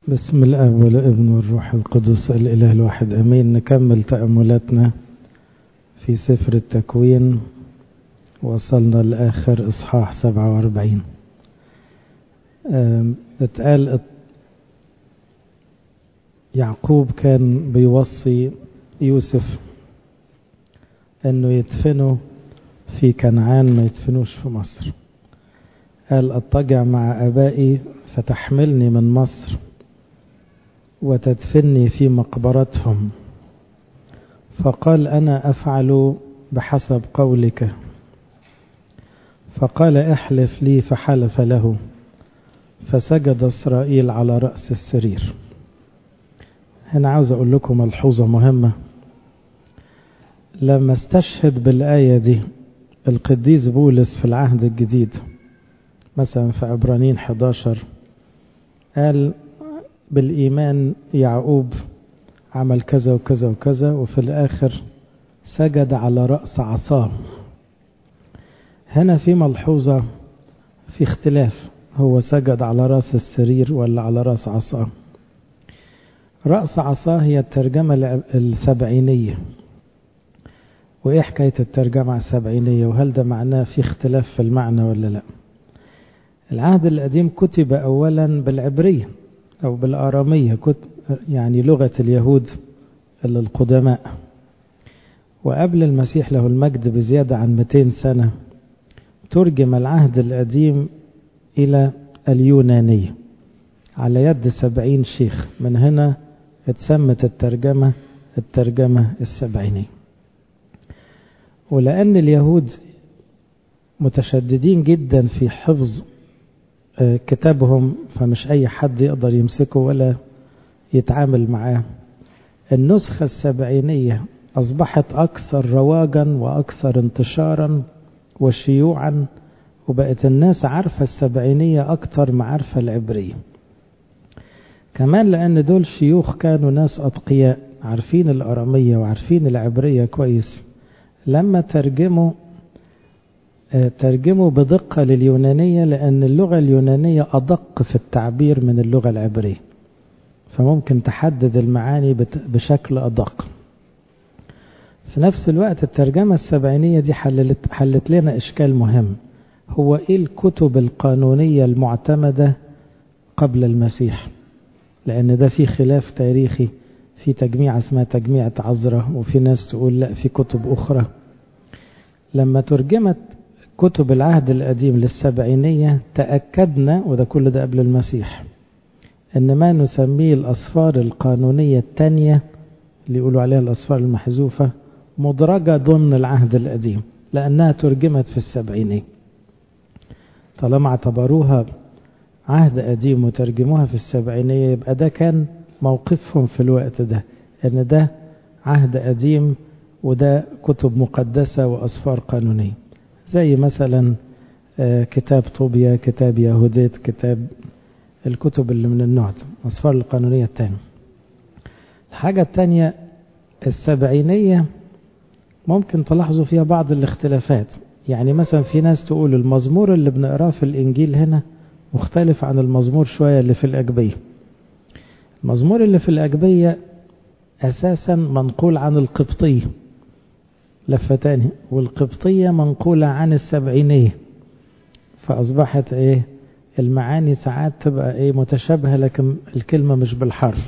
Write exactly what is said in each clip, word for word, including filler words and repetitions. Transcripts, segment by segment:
بسم الآب والابن والروح القدس الإله الواحد أمين. نكمل تأملاتنا في سفر التكوين. وصلنا لآخر إصحاح سبعة وأربعين. اتقال يعقوب كان بيوصي يوسف أنه يدفنه في كنعان، ما يدفنوش في مصر. قال أضطجع مع أبائي فتحملني من مصر وتدفني في مقبرتهم. فقال أنا أفعل بحسب قولك. فقال احلف لي، فحلف له، فسجد إسرائيل على رأس السرير. هنا عاوز أقول لكم ملحوظة مهمة. لما استشهد بالآية دي القديس بولس في العهد الجديد، مثلا في عبرانيين إحدى عشر، قال بالإيمان يعقوب عمل كذا وكذا وكذا، وفي الآخر سجد على رأس عصاه. هنا في ملحوظة، في اختلاف، هو سجد على رأس السرير ولا على رأس عصاه؟ رأس عصاه هي الترجمة السبعينية. وإيه حكاية الترجمة السبعينية؟ وهل ده معناه في اختلاف في المعنى ولا لا؟ العهد القديم كتب أولا بالعبرية أو بالآرامية، يعني لغة اليهود القدماء. وقبل المسيح له المجد بزيادة عن مئتين سنة ترجم العهد القديم إلى اليونانية على يد سبعين شيخ. من هنا اتسمت الترجمة الترجمة السبعينية. ولأن اليهود متشددين جدا في حفظ كتابهم، فمش أي حد يقدر يمسكه ولا يتعامل معاه. النسخة السبعينية أصبحت أكثر رواجا وأكثر انتشارا وشيوعا، وبقت الناس عارفة السبعينية أكثر ما عارفة العبرية. كمان لأن دول شيوخ كانوا ناس أتقياء عارفين الأرامية وعارفين العبرية كويس، لما ترجموا ترجموا بدقة لليونانية، لأن اللغة اليونانية أدق في التعبير من اللغة العبرية، فممكن تحدد المعاني بشكل أدق. في نفس الوقت الترجمة السبعينية دي حلت, حلت لنا إشكال مهم. هو إيه الكتب القانونية المعتمدة قبل المسيح؟ لأن ده في خلاف تاريخي. في تجميع اسمها تجميعة عذرة، وفي ناس تقول لا في كتب أخرى. لما ترجمت كتب العهد القديم للسبعينية تأكدنا، وده كل ده قبل المسيح، ان ما نسميه الأصفار القانونية الثانية اللي يقولوا عليها الأصفار المحذوفة مدرجة ضمن العهد القديم، لأنها ترجمت في السبعينية. طالما اعتبروها عهد قديم وترجموها في السبعينية، يبقى ده كان موقفهم في الوقت ده، ان ده عهد قديم وده كتب مقدسة وأصفار قانونية. زي مثلا كتاب طوبيا، كتاب يهوديت، كتاب الكتب اللي من النوع ده، أصفار القانونية الثانية. الحاجة الثانية السبعينية ممكن تلاحظوا فيها بعض الاختلافات. يعني مثلا في ناس تقول المزمور اللي بنقراه في الإنجيل هنا مختلف عن المزمور شوية اللي في الأجبية. المزمور اللي في الأجبية أساسا منقول عن القبطية لفة تاني، والقبطية منقولة عن السبعينية، فأصبحت إيه المعاني ساعات تبقى إيه متشابهة، لكن الكلمة مش بالحرف.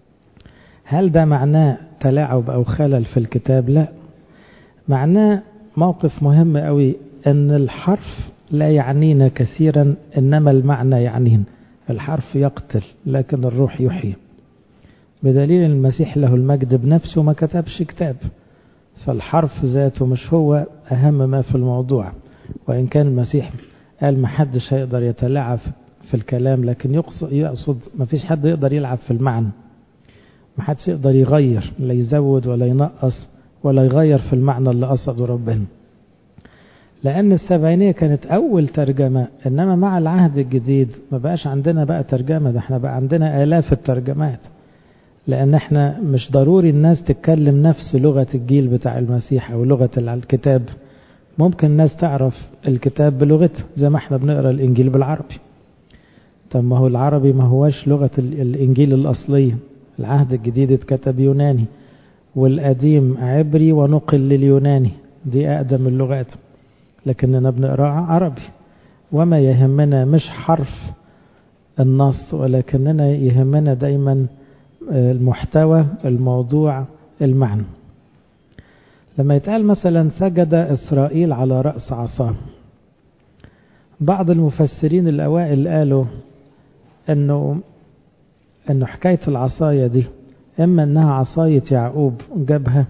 هل ده معناه تلاعب أو خلل في الكتاب؟ لا، معناه موقف مهم قوي، أن الحرف لا يعنينا كثيرا، إنما المعنى يعنينا. الحرف يقتل لكن الروح يحيي، بدليل المسيح له المجد بنفسه ما كتبش كتاب، فالحرف ذاته مش هو أهم ما في الموضوع. وإن كان المسيح قال ما حدش هيقدر يتلاعب في الكلام، لكن يقصد, يقصد ما فيش حد يقدر يلعب في المعنى، ما حدش يقدر يغير، لا يزود ولا ينقص ولا يغير في المعنى اللي قصده ربنا. لأن السبعينية كانت أول ترجمة، إنما مع العهد الجديد ما بقاش عندنا بقى ترجمة، ده احنا بقى عندنا آلاف الترجمات، لأن احنا مش ضروري الناس تتكلم نفس لغة الجيل بتاع المسيح أو لغة الكتاب. ممكن الناس تعرف الكتاب بلغتها، زي ما احنا بنقرأ الإنجيل بالعربي. طب ما هو العربي ما هوش لغة الإنجيل الأصلية، العهد الجديد اتكتب يوناني، والقديم عبري ونقل لليوناني، دي أقدم اللغات، لكننا بنقرأ عربي. وما يهمنا مش حرف النص، ولكننا يهمنا دايما المحتوى، الموضوع، المعنى. لما يتقال مثلا سجد إسرائيل على رأس عصاه، بعض المفسرين الأوائل قالوا أنه, أنه حكاية العصاية دي إما أنها عصاية يعقوب جابها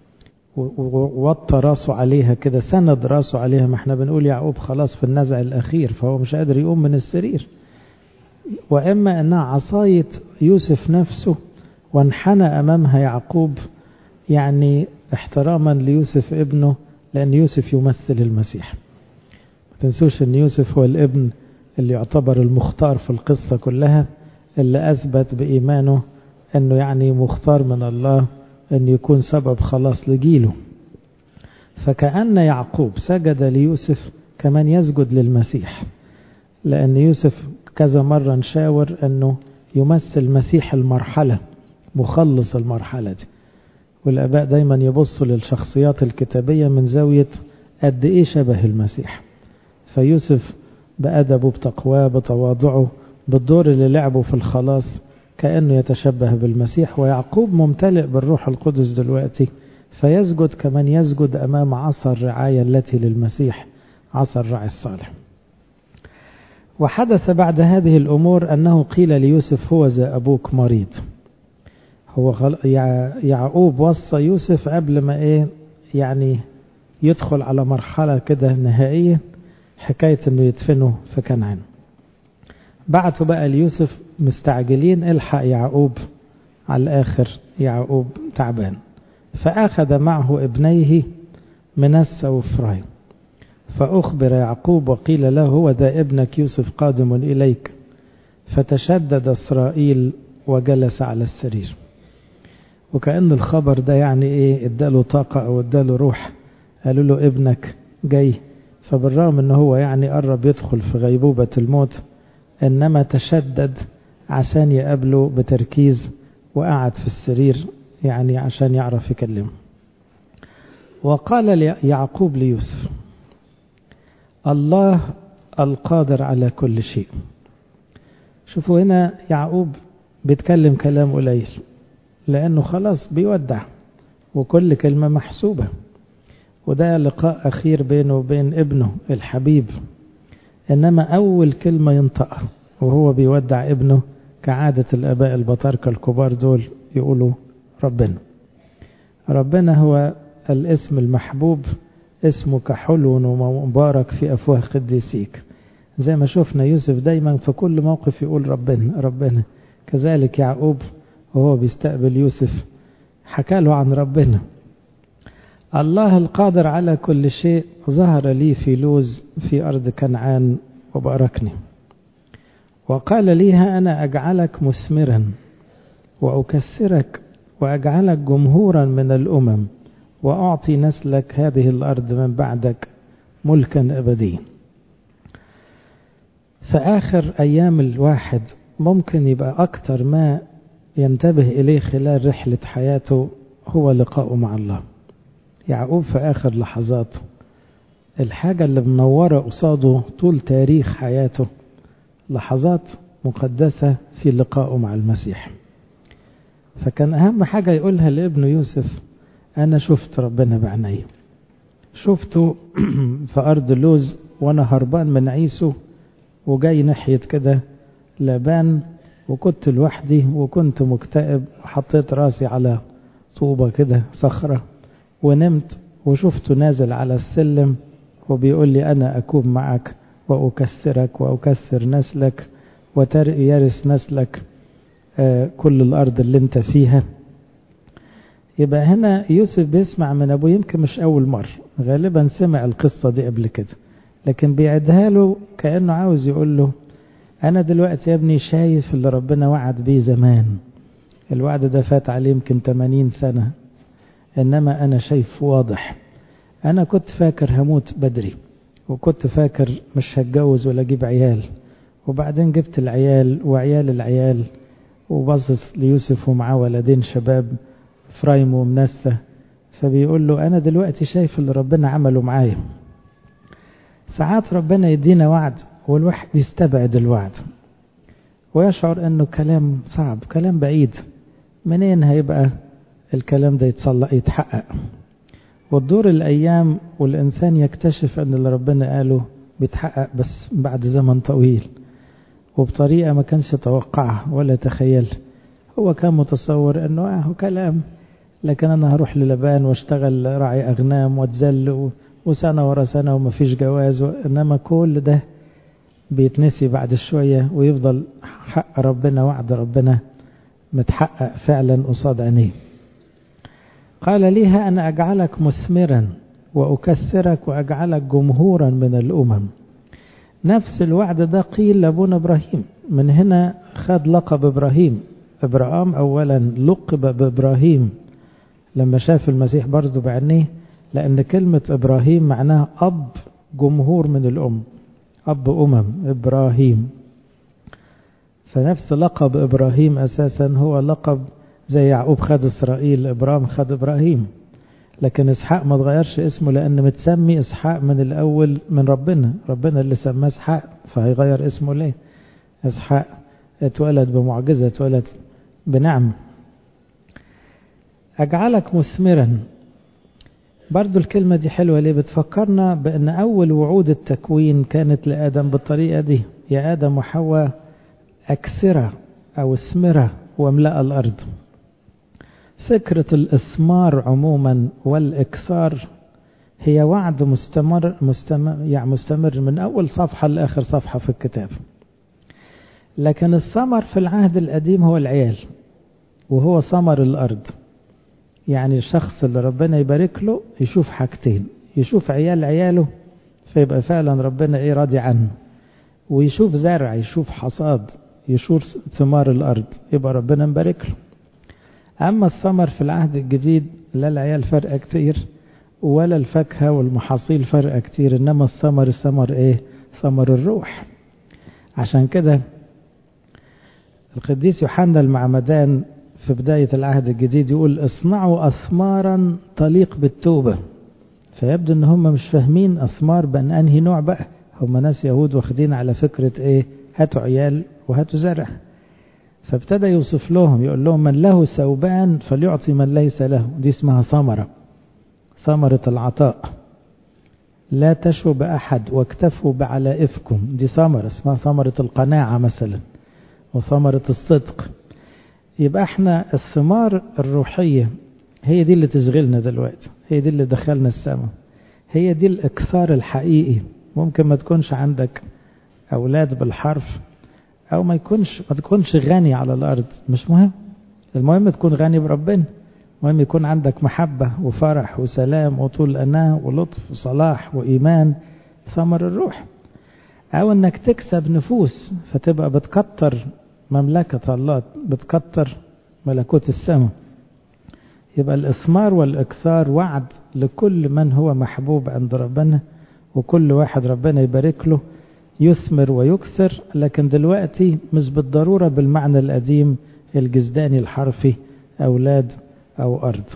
ووطى راسه عليها كده، سند راسه عليها، ما احنا بنقول يعقوب خلاص في النزع الأخير فهو مش قادر يقوم من السرير، وإما أنها عصاية يوسف نفسه وانحنى أمامها يعقوب، يعني احتراما ليوسف ابنه، لأن يوسف يمثل المسيح. ما تنسوش أن يوسف هو الابن اللي يعتبر المختار في القصة كلها، اللي أثبت بإيمانه أنه يعني مختار من الله أن يكون سبب خلاص لجيله. فكأن يعقوب سجد ليوسف كمان يسجد للمسيح، لأن يوسف كذا مرة نشاور أنه يمثل مسيح المرحلة، مخلص المرحلة دي. والآباء دايما يبصوا للشخصيات الكتابية من زاوية قد إيه شبه المسيح. فيوسف بأدبه، بتقواه، بتواضعه، بالدور اللي لعبه في الخلاص كأنه يتشبه بالمسيح. ويعقوب ممتلئ بالروح القدس دلوقتي، فيسجد كمان يسجد أمام عصا الرعاية التي للمسيح، عصا الرعي الصالح. وحدث بعد هذه الأمور أنه قيل ليوسف هو ذا أبوك مريض. هو يعقوب وصى يوسف قبل ما إيه يعني يدخل على مرحلة كده نهائية، حكاية أنه يدفنه في كنعان. بعتوا بقى ليوسف مستعجلين، الحق يعقوب على الآخر، يعقوب تعبان. فأخذ معه ابنيه منسى وإفرايم، فأخبر يعقوب وقيل له هو ذا ابنك يوسف قادم إليك، فتشدد إسرائيل وجلس على السرير. وكأن الخبر ده يعني إيه، اداله طاقة أو اداله روح، قالوا له ابنك جاي. فبالرغم أنه هو يعني قرب يدخل في غيبوبة الموت، إنما تشدد عشان يقابله بتركيز، وقعد في السرير يعني عشان يعرف يكلمه. وقال يعقوب ليوسف الله القادر على كل شيء. شوفوا هنا يعقوب بيتكلم كلام قليل، لأنه خلاص بيودع وكل كلمة محسوبة، وده لقاء أخير بينه وبين ابنه الحبيب. إنما أول كلمة ينطقها وهو بيودع ابنه كعادة الآباء البطاركة الكبار دول يقولوا ربنا. ربنا هو الاسم المحبوب، اسمك حلو ومبارك في أفواه قديسيك. زي ما شفنا يوسف دايما في كل موقف يقول ربنا ربنا، كذلك يعقوب وهو بيستقبل يوسف حكى له عن ربنا. الله القادر على كل شيء ظهر لي في لوز في أرض كنعان وباركني، وقال لي ها أنا أجعلك مثمرا وأكثرك وأجعلك جمهورا من الأمم، وأعطي نسلك هذه الأرض من بعدك ملكا أبديا. فآخر أيام الواحد ممكن يبقى أكتر ما ينتبه إليه خلال رحلة حياته هو لقاؤه مع الله. يعقوب في آخر لحظاته الحاجة اللي منورة قصاده طول تاريخ حياته لحظات مقدسة في لقائه مع المسيح. فكان أهم حاجة يقولها لابنه يوسف أنا شفت ربنا بعيني، شفته في أرض لوز وأنا هربان من عيسو وجاي ناحية كده لابان، وكنت لوحدي وكنت مكتئب، حطيت راسي على طوبة كده صخرة ونمت، وشفته نازل على السلم وبيقول لي أنا أكون معك وأكسرك وأكسر نسلك ويرث نسلك كل الأرض اللي انت فيها. يبقى هنا يوسف بيسمع من أبوه، يمكن مش أول مرة، غالبا سمع القصة دي قبل كده، لكن بيعدها له كأنه عاوز يقول له أنا دلوقتي يا ابني شايف اللي ربنا وعد بيه زمان، الوعد ده فات عليه يمكن ثمانين سنة، إنما أنا شايف واضح. أنا كنت فاكر هموت بدري، وكنت فاكر مش هتجوز ولا أجيب عيال، وبعدين جبت العيال وعيال العيال، وبصص ليوسف ومعاه ولدين شباب إفرايم ومنسى، فبيقول له أنا دلوقتي شايف اللي ربنا عمله معايا. ساعات ربنا يدينا وعد والواحد يستبعد الوعد ويشعر أنه كلام صعب، كلام بعيد، منين هيبقى الكلام ده يتصلق يتحقق؟ وتدور الأيام والإنسان يكتشف أن اللي ربنا قاله بيتحقق بس بعد زمن طويل وبطريقة ما كانش يتوقعها ولا تخيل. هو كان متصور أنه آه كلام، لكن أنا هروح للبان واشتغل راعي أغنام واتذل وسنة ورا سنة وما فيش جواز، إنما كل ده بيتنسي بعد شوية ويفضل حق ربنا وعد ربنا متحقق فعلا قصاد عينيه. قال ليها أنا أجعلك مثمرا وأكثرك وأجعلك جمهورا من الأمم. نفس الوعد ده قيل لأبونا إبراهيم، من هنا خد لقب إبراهيم. إبراهام أولا لقب بإبراهيم لما شاف المسيح برضه بعينيه، لأن كلمة إبراهيم معناها أب جمهور من الأم، أب أمم إبراهيم. فنفس لقب إبراهيم أساسا هو لقب زي يعقوب خد إسرائيل، إبراهيم خد إبراهيم. لكن إسحاق ما تغيرش اسمه لأن متسمي إسحاق من الأول من ربنا، ربنا اللي سماه إسحاق، فهيغير اسمه ليه؟ إسحاق اتولد بمعجزة، اتولد بنعم. أجعلك مثمرا، برضو الكلمة دي حلوة ليه؟ بتفكرنا بأن أول وعود التكوين كانت لآدم بالطريقة دي، يا آدم وحواء أكثرة أو اثمرة واملأ الأرض. فكرة الإثمار عموما والإكثار هي وعد مستمر مستمر يعني مستمر من أول صفحة لآخر صفحة في الكتاب. لكن الثمر في العهد القديم هو العيال، وهو ثمر الأرض. يعني الشخص اللي ربنا يبارك له يشوف حاجتين، يشوف عيال عياله فيبقى فعلا ربنا ايه راضي عنه، ويشوف زرع، يشوف حصاد، يشوف ثمار الأرض، يبقى ربنا مبارك له. أما الثمر في العهد الجديد لا العيال فرق كتير ولا الفاكهة والمحاصيل فرق كتير، إنما الثمر الثمر إيه؟ ثمر الروح. عشان كده القديس يوحنا المعمدان في بداية العهد الجديد يقول اصنعوا أثمارا تليق بالتوبة. فيبدو ان هم مش فاهمين أثمار بأن أنهي نوع بقى، هم ناس يهود واخدين على فكرة إيه؟ هاتوا عيال وهاتوا زرع. فابتدى يوصف لهم، يقول لهم من له ثوبان فليعطي من ليس له، دي اسمها ثمرة، ثمرة العطاء. لا تشوب أحد واكتفوا بعلائفكم، دي ثمرة اسمها ثمرة القناعة مثلا، وثمرة الصدق. يبقى احنا الثمار الروحية هي دي اللي تشغلنا دلوقتي، هي دي اللي دخلنا السماء، هي دي الإكثار الحقيقي. ممكن ما تكونش عندك أولاد بالحرف، أو ما يكونش ما تكونش غني على الأرض، مش مهم، المهم تكون غني بربنا. المهم يكون عندك محبة وفرح وسلام وطول أناة ولطف وصلاح وإيمان، ثمر الروح. أو أنك تكسب نفوس فتبقى بتكتر مملكة الله، بتكتر ملكوت السماء. يبقى الإثمار والإكثار وعد لكل من هو محبوب عند ربنا، وكل واحد ربنا يبارك له يثمر ويكثر. لكن دلوقتي مش بالضرورة بالمعنى القديم الجزداني الحرفي أولاد أو أرض.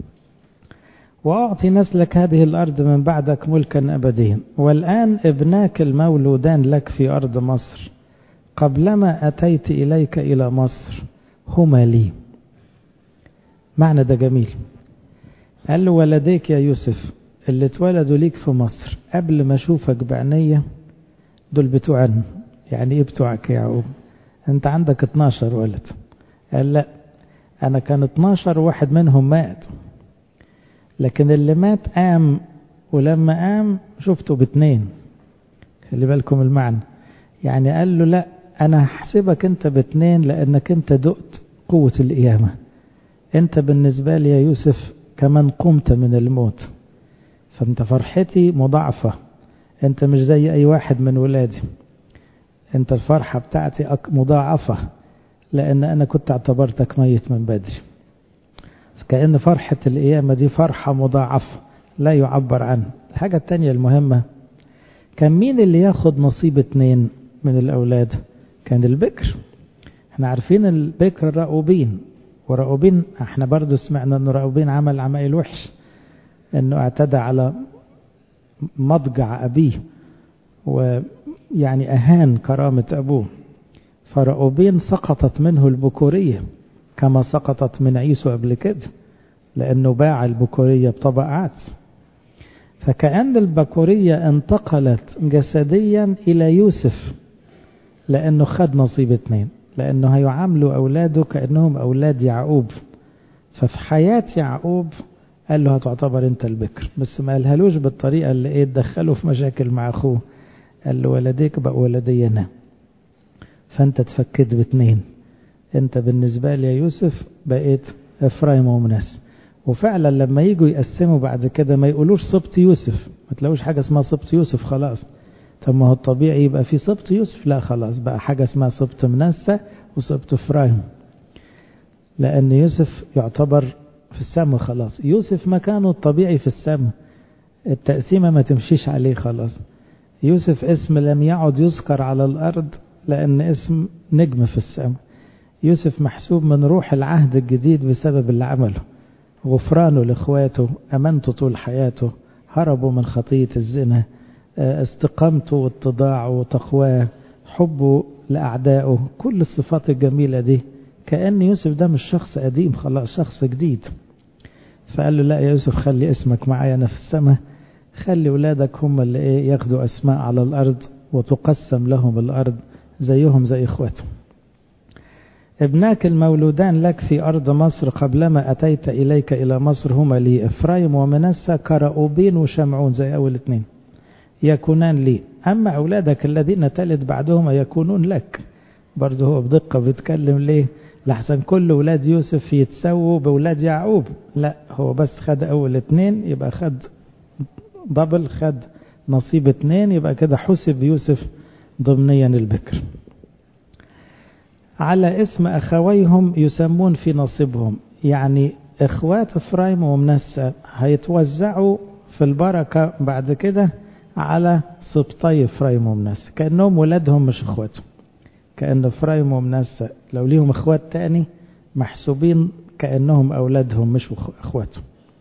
وأعطي نسلك هذه الأرض من بعدك ملكا أبديا، والآن ابناك المولودان لك في أرض مصر قبلما أتيت إليك إلى مصر هما لي. معنى ده جميل. قال له ولديك يا يوسف اللي اتولدوا ليك في مصر قبل ما أشوفك بعنية دول بتوعنا. يعني إيه بتوعك يا يعقوب؟ أنت عندك اتناشر ولد. قال لا، أنا كان اتناشر واحد منهم مات، لكن اللي مات قام، ولما قام شفته باتنين. خلي بالكم المعنى. يعني قال له لا، أنا هحسبك أنت باتنين لأنك أنت دقت قوة القيامة. أنت بالنسبة لي يا يوسف كمان قمت من الموت، فأنت فرحتي مضاعفة. أنت مش زي أي واحد من ولادي، أنت الفرحة بتاعتي مضاعفة لأن أنا كنت اعتبرتك ميت من بدري. كأن فرحة القيامة دي فرحة مضاعفة لا يعبر عنها. الحاجة التانية المهمة، كان مين اللي ياخد نصيب اتنين؟ من الأولاد؟ كان البكر. احنا عارفين البكر رأوبين، ورأوبين احنا برضو سمعنا ان رأوبين عمل عمائل وحش، انه اعتدى على مضجع أبيه ويعني أهان كرامة أبوه. فرأوبين سقطت منه البكورية كما سقطت من عيسو قبل كده، لأنه باع البكورية بطبق عدس. فكأن البكورية انتقلت جسديا إلى يوسف، لأنه خد نصيب اتنين، لأنه هيعاملوا أولاده كأنهم أولاد يعقوب. ففي حياة يعقوب قال له هتعتبر انت البكر، بس ما قالهالوش بالطريقة اللي ايه تدخله في مشاكل مع أخوه. قال له ولديك بقى ولدي أنا، فانت تفكد باتنين، انت بالنسبة لي يا يوسف بقيت إفرايم ومنسى. وفعلا لما يجوا يقسموا بعد كده ما يقولوش سبط يوسف، ما تلاقوش حاجة اسمها سبط يوسف خلاص. طب ما هو الطبيعي يبقى في سبط يوسف، لا خلاص بقى حاجة اسمها سبط منسى وسبط إفرايم، لأن يوسف يعتبر في السماء خلاص. يوسف مكانه الطبيعي في السماء، التقسيمة ما تمشيش عليه خلاص. يوسف اسم لم يعد يذكر على الأرض لأن اسم نجم في السماء. يوسف محسوب من روح العهد الجديد بسبب اللي عمله، غفرانه لإخواته، أمانته طول حياته، هربوا من خطية الزنا، استقامته واتضاعه وتقواه، حبه لأعدائه، كل الصفات الجميلة دي. كأن يوسف ده مش شخص قديم خلاص، شخص جديد. فقال له لا يا يوسف خلي اسمك معايا أنا في السماء، خلي ولادك هم اللي ايه ياخدوا أسماء على الأرض وتقسم لهم الأرض زيهم زي إخواتهم. ابناك المولودان لك في أرض مصر قبلما أتيت إليك إلى مصر هما لي إفرايم ومنسى كرأوبين وشمعون، زي أول اتنين يكونان لي، أما أولادك الذين تلد بعدهم يكونون لك. برضه هو بدقة بيتكلم ليه؟ لحسن كل ولاد يوسف يتسووا بولاد يعقوب، لا هو بس خد أول اتنين يبقى خد دبل، خد نصيب اتنين، يبقى كده حسب يوسف ضمنيا البكر. على اسم أخويهم يسمون في نصيبهم، يعني إخوات إفرايم ومنسى هيتوزعوا في البركة بعد كده على سبطي إفرايم ومنسى، كأنهم ولادهم مش إخواتهم. كأن إفرايم ومنسى لو ليهم إخوات تاني محسوبين كأنهم أولادهم مش إخواتهم.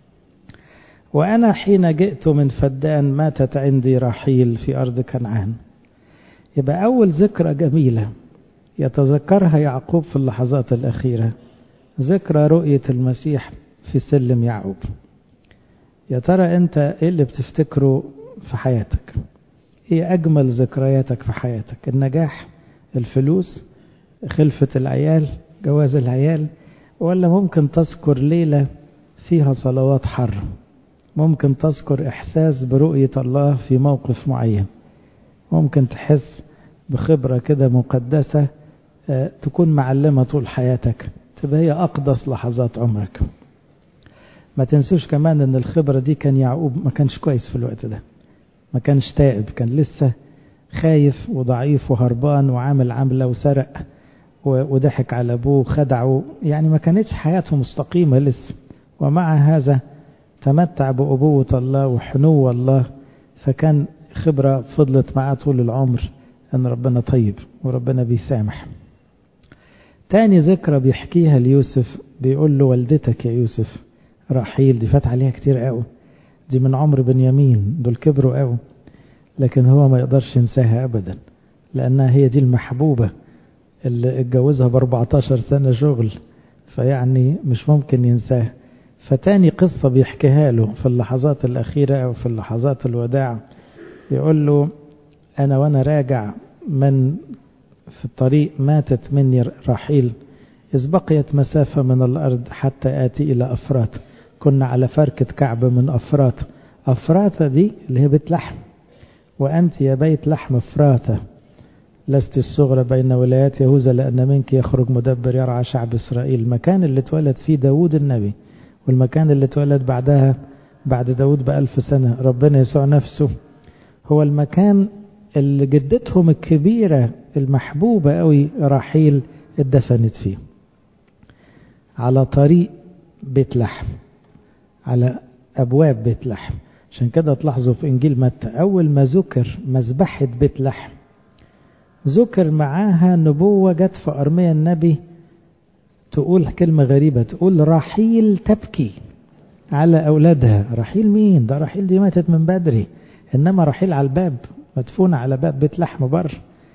وأنا حين جئت من فدان ماتت عندي راحيل في أرض كنعان. يبقى أول ذكرى جميلة يتذكرها يعقوب في اللحظات الأخيرة، ذكرى رؤية المسيح في سلم يعقوب. يا ترى أنت إيه اللي بتفتكره في حياتك؟ إيه أجمل ذكرياتك في حياتك؟ النجاح، الفلوس، خلفة العيال، جواز العيال، ولا ممكن تذكر ليلة فيها صلوات حر؟ ممكن تذكر إحساس برؤية الله في موقف معين؟ ممكن تحس بخبرة كده مقدسة تكون معلمة طول حياتك، تبقى هي أقدس لحظات عمرك. ما تنسوش كمان أن الخبرة دي كان يعقوب ما كانش كويس في الوقت ده، ما كانش تائب، كان لسه خايف وضعيف وهربان وعامل عملة وسرق وضحك على أبوه وخدعه، يعني ما كانتش حياته مستقيمة لسه. ومع هذا تمتع بأبوة الله وحنو الله، فكان خبرة فضلت معاه طول العمر أن ربنا طيب وربنا بيسامح. تاني ذكرى بيحكيها ليوسف، بيقول له والدتك يا يوسف راحيل، دي فات عليها كتير قوي، دي من عمر بنيامين، دول كبروا قوي، لكن هو ما يقدرش ينساها أبدا، لأنها هي دي المحبوبة اللي اتجوزها باربعتاشر سنة شغل، فيعني مش ممكن ينساها. فتاني قصة بيحكيها له في اللحظات الأخيرة أو في اللحظات الوداع، يقول له أنا وأنا راجع من في الطريق ماتت مني راحيل، إذ بقيت مسافة من الأرض حتى آتي إلى أفرات. كنا على فركة كعب من أفرات، أفرات دي اللي هي بيت لحم، وأنت يا بيت لحم أفراتة لست الصغرى بين ولايات يهوذا، لأن منك يخرج مدبر يرعى شعب إسرائيل. المكان اللي اتولد فيه داود النبي، والمكان اللي اتولد بعدها بعد داود بألف سنة ربنا يسوع نفسه، هو المكان اللي جدتهم الكبيرة المحبوبة قوي راحيل اتدفنت فيه، على طريق بيت لحم، على أبواب بيت لحم. عشان كده تلاحظوا في إنجيل متى أول ما ذكر مذبحة بيت لحم ذكر معاها نبوة جت في أرميا النبي تقول كلمة غريبة، تقول رحيل تبكي على أولادها. رحيل مين؟ ده رحيل دي ماتت من بدري، إنما رحيل على الباب، مدفونة على باب بيت لحم بر.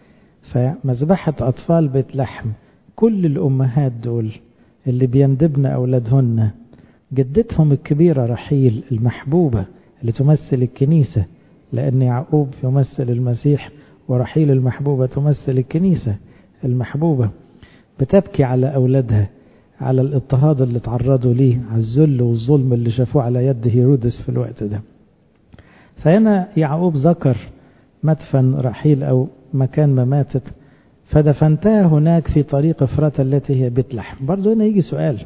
فمذبحة أطفال بيت لحم، كل الأمهات دول اللي بيندبن أولادهن جدتهم الكبيرة رحيل المحبوبة اللي تمثل الكنيسة، لأن يعقوب يمثل المسيح ورحيل المحبوبة تمثل الكنيسة المحبوبة، بتبكي على أولادها، على الاضطهاد اللي تعرضوا ليه، على الذل والظلم اللي شافوه على يد هيرودس في الوقت ده. فهنا يعقوب ذكر مدفن رحيل أو مكان ما ماتت، فدفنتها هناك في طريق إفراتا التي هي بيت لحم. برضو هنا يجي سؤال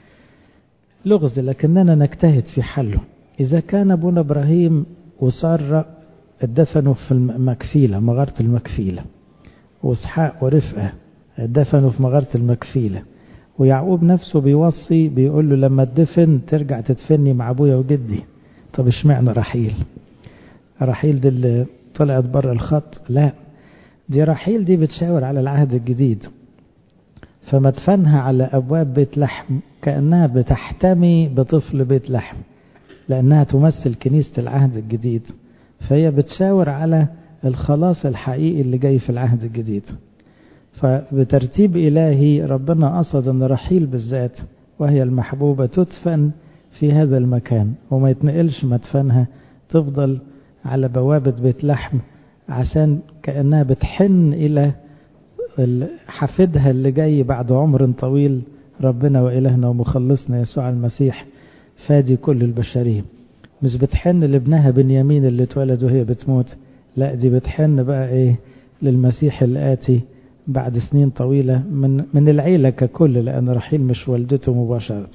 لغز لكننا نجتهد في حله. إذا كان أبونا إبراهيم وسارة اتدفنوا في المكفيلة، مغارة المكفيلة، وإسحاق ورفقة اتدفنوا في مغارة المكفيلة، ويعقوب نفسه بيوصي بيقول له لما تدفن ترجع تدفني مع أبويا وجدي. طب اشمعنى رحيل؟ رحيل دي اللي طلعت بره الخط؟ لا، دي رحيل دي بتشاور على العهد الجديد، فمدفنها على أبواب بيت لحم كأنها بتحتمي بطفل بيت لحم، لأنها تمثل كنيسة العهد الجديد، فهي بتشاور على الخلاص الحقيقي اللي جاي في العهد الجديد. فبترتيب إلهي ربنا قصد أن رحيل بالذات وهي المحبوبة تدفن في هذا المكان وما يتنقلش مدفنها، تفضل على بوابة بيت لحم عشان كأنها بتحن إلى حفيدها اللي جاي بعد عمر طويل، ربنا وإلهنا ومخلصنا يسوع المسيح فادي كل البشرية. مش بتحن لابنها بنيامين اللي اتولد وهي بتموت، لا دي بتحن بقى ايه للمسيح الآتي بعد سنين طويلة من من العيلة ككل، لأن رحيل مش والدته مباشرة.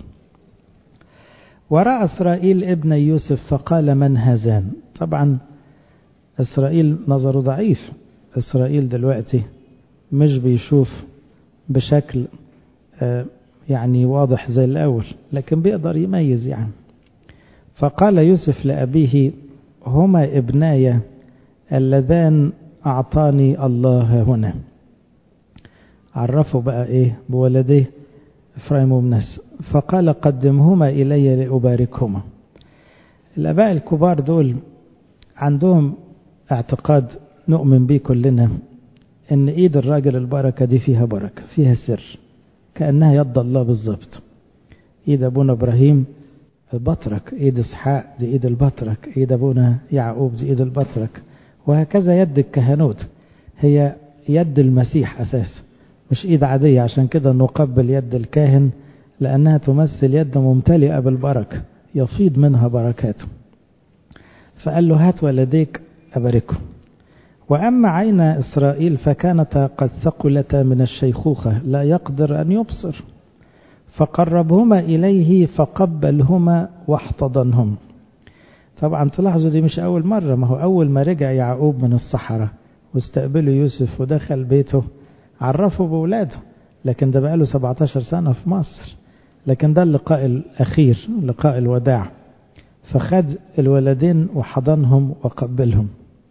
ورأى إسرائيل ابن يوسف فقال من هذان؟ طبعا إسرائيل نظره ضعيف، إسرائيل دلوقتي مش بيشوف بشكل آه يعني واضح زي الأول، لكن بيقدر يميز يعني. فقال يوسف لأبيه هما ابناي اللذان أعطاني الله هنا. عرفوا بقى إيه بولديه إفرايم ومنسى. فقال قدمهما إلي لأباركهما. الآباء الكبار دول عندهم اعتقاد نؤمن به كلنا، إن إيد الراجل البركة دي فيها بركة، فيها سر، كأنها يد الله بالضبط. إيد أبونا إبراهيم البطرك، إيد إسحاق دي إيد البطرك، إيد أبونا يعقوب دي إيد البطرك، وهكذا يد الكهنوت هي يد المسيح أساس، مش إيد عادية. عشان كده نقبل يد الكاهن لأنها تمثل يد ممتلئة بالبركة يفيض منها بركاته. فقال له هات ولديك أباركه. وأما عين إسرائيل فكانتا قد ثقلتا من الشيخوخة لا يقدر أن يبصر، فقربهما إليه فقبلهما واحتضنهم. طبعا تلاحظوا دي مش أول مرة، ما هو أول ما رجع يعقوب من الصحراء واستقبله يوسف ودخل بيته عرفه بولاده، لكن ده بقاله سبعتاشر سنة في مصر، لكن ده اللقاء الأخير لقاء الوداع، فخد الولدين وحضنهم وقبلهم.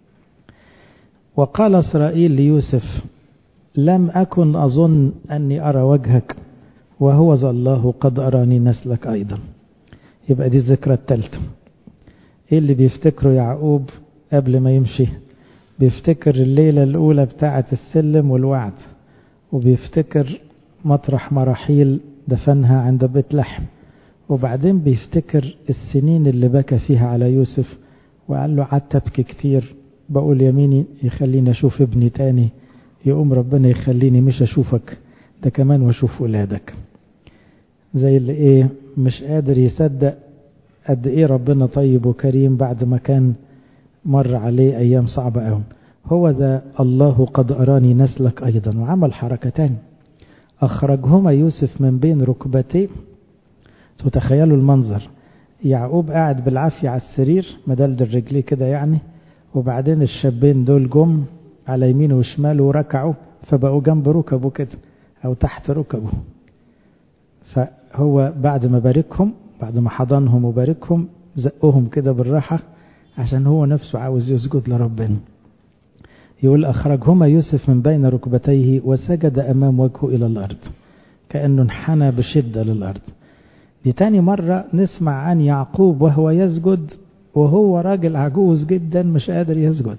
وقال إسرائيل ليوسف لم أكن أظن أني أرى وجهك وهو ذا الله قد أراني نسلك أيضا. يبقى دي الذكرى الثالثة. إيه اللي بيفتكره يعقوب قبل ما يمشي؟ بيفتكر الليلة الأولى بتاعة السلم والوعد، وبيفتكر مطرح مراحيل دفنها عند بيت لحم، وبعدين بيفتكر السنين اللي بكى فيها على يوسف وقال له قعدت أبكي كتير، بقول يميني يخليني أشوف ابني تاني، يقوم ربنا يخليني مش أشوفك ده كمان وأشوف ولادك. زي اللي إيه مش قادر يصدق قد إيه ربنا طيب وكريم بعد ما كان مر عليه أيام صعبة أوي. هو ذا الله قد أراني نسلك أيضا. وعمل حركتان، أخرجهما يوسف من بين ركبتيه. تتخيلوا المنظر، يعقوب قاعد بالعافية على السرير مدلدل رجليه كده يعني، وبعدين الشابين دول جم على يمينه وشماله وركعوا فبقوا جنب ركبه كده أو تحت ركبه. فهو بعد ما باركهم، بعد ما حضنهم وباركهم، زقهم كده بالراحة عشان هو نفسه عاوز يسجد لربنا. يقول أخرجهما يوسف من بين ركبتيه وسجد أمام وجهه إلى الأرض، كأنه انحنى بشدة للأرض. دي تاني مرة نسمع عن يعقوب وهو يسجد وهو راجل عجوز جدا مش قادر يسجد.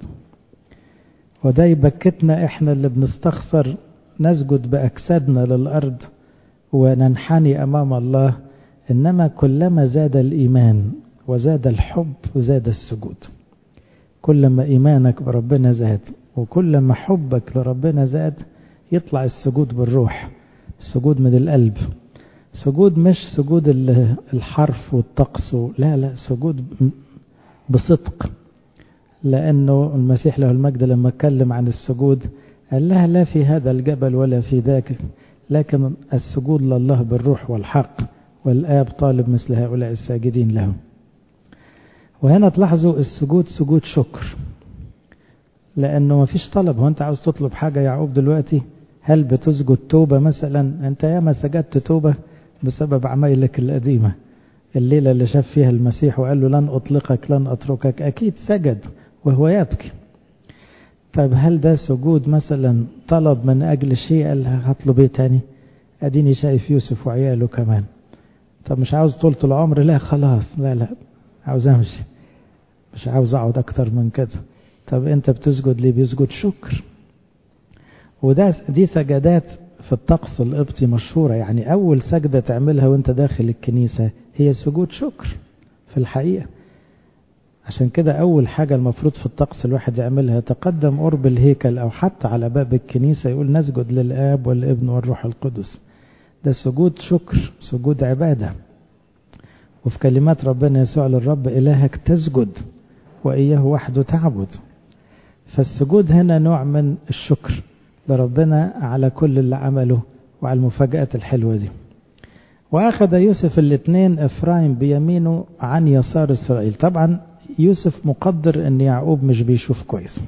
وده يبكتنا احنا اللي بنستخسر نسجد بأجسادنا للأرض وننحني أمام الله، إنما كلما زاد الإيمان وزاد الحب وزاد السجود. كلما إيمانك بربنا زاد وكلما حبك لربنا زاد يطلع السجود بالروح، السجود من القلب، سجود مش سجود الحرف والطقس، لا لا، سجود بصدق. لأنه المسيح له المجد لما اتكلم عن السجود قال لها لا في هذا الجبل ولا في ذاك، لكن السجود لله بالروح والحق، والآب طالب مثل هؤلاء الساجدين له. وهنا تلاحظوا السجود سجود شكر، لأنه ما فيش طلب. هو أنت عاوز تطلب حاجة يعقوب دلوقتي؟ هل بتسجد توبة مثلا؟ أنت ياما سجدت توبة بسبب عمايلك القديمة. الليلة اللي شاف فيها المسيح وقال له لن أطلقك لن أتركك، أكيد سجد وهو يبكي. طيب هل ده سجود مثلا طلب من أجل شيء قال هطلب ايه تاني؟ أديني شايف يوسف وعياله كمان. طب مش عاوز طولة العمر؟ لا خلاص، لا لا عاوز أمشي، مش عاوز أقعد أكتر من كده. طب أنت بتسجد ليه؟ بيسجد شكر. وده دي سجدات في الطقس القبطي مشهورة، يعني أول سجدة تعملها وانت داخل الكنيسة هي سجود شكر في الحقيقة. عشان كده أول حاجة المفروض في الطقس الواحد يعملها تقدم قرب الهيكل أو حتى على باب الكنيسة يقول نسجد للآب والابن والروح القدس. ده سجود شكر، سجود عبادة. وفي كلمات ربنا يسوع للرب إلهك تسجد وإياه وحده تعبد. فالسجود هنا نوع من الشكر لربنا على كل اللي عمله وعلى المفاجآت الحلوة دي. وأخذ يوسف الاثنين إفرايم بيمينه عن يسار إسرائيل. طبعا يوسف مقدر أن يعقوب مش بيشوف كويس،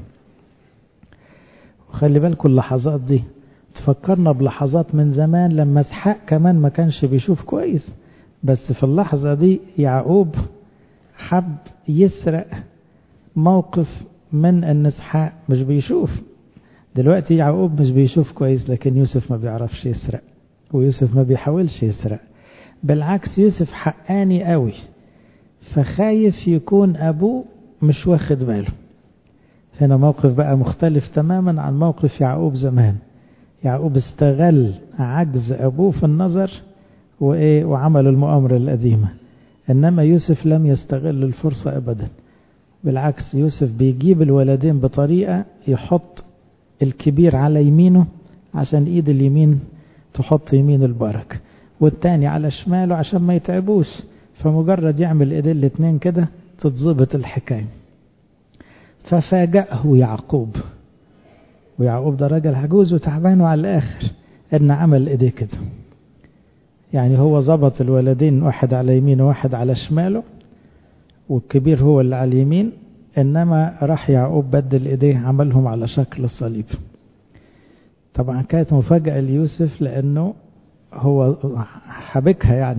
وخلي بالكم اللحظات دي تفكرنا بلحظات من زمان لما اسحاق كمان ما كانش بيشوف كويس، بس في اللحظة دي يعقوب حب يسرق موقف من أن اسحاق مش بيشوف. دلوقتي يعقوب مش بيشوف كويس، لكن يوسف ما بيعرفش يسرق، ويوسف ما بيحاولش يسرق. بالعكس يوسف حقاني قوي، فخايف يكون أبوه مش واخد باله. هنا موقف بقى مختلف تماما عن موقف يعقوب زمان. يعقوب استغل عجز أبوه في النظر وإيه وعمل المؤامرة القديمة، إنما يوسف لم يستغل الفرصة أبدا. بالعكس يوسف بيجيب الولدين بطريقة يحط الكبير على يمينه عشان إيد اليمين تحط يمين البركة، والتاني على شماله عشان ما يتعبوش. فمجرد يعمل ايدين الاثنين كده تتظبط الحكاية. ففاجأه يعقوب، ويعقوب ده راجل عجوز وتعبان على الآخر، ان عمل ايديه كده. يعني هو ظبط الولدين واحد على يمينه واحد على شماله، والكبير هو اللي على اليمين، انما راح يعقوب بدل ايديه عملهم على شكل الصليب. طبعا كانت مفاجأة ليوسف لانه هو حبكها يعني.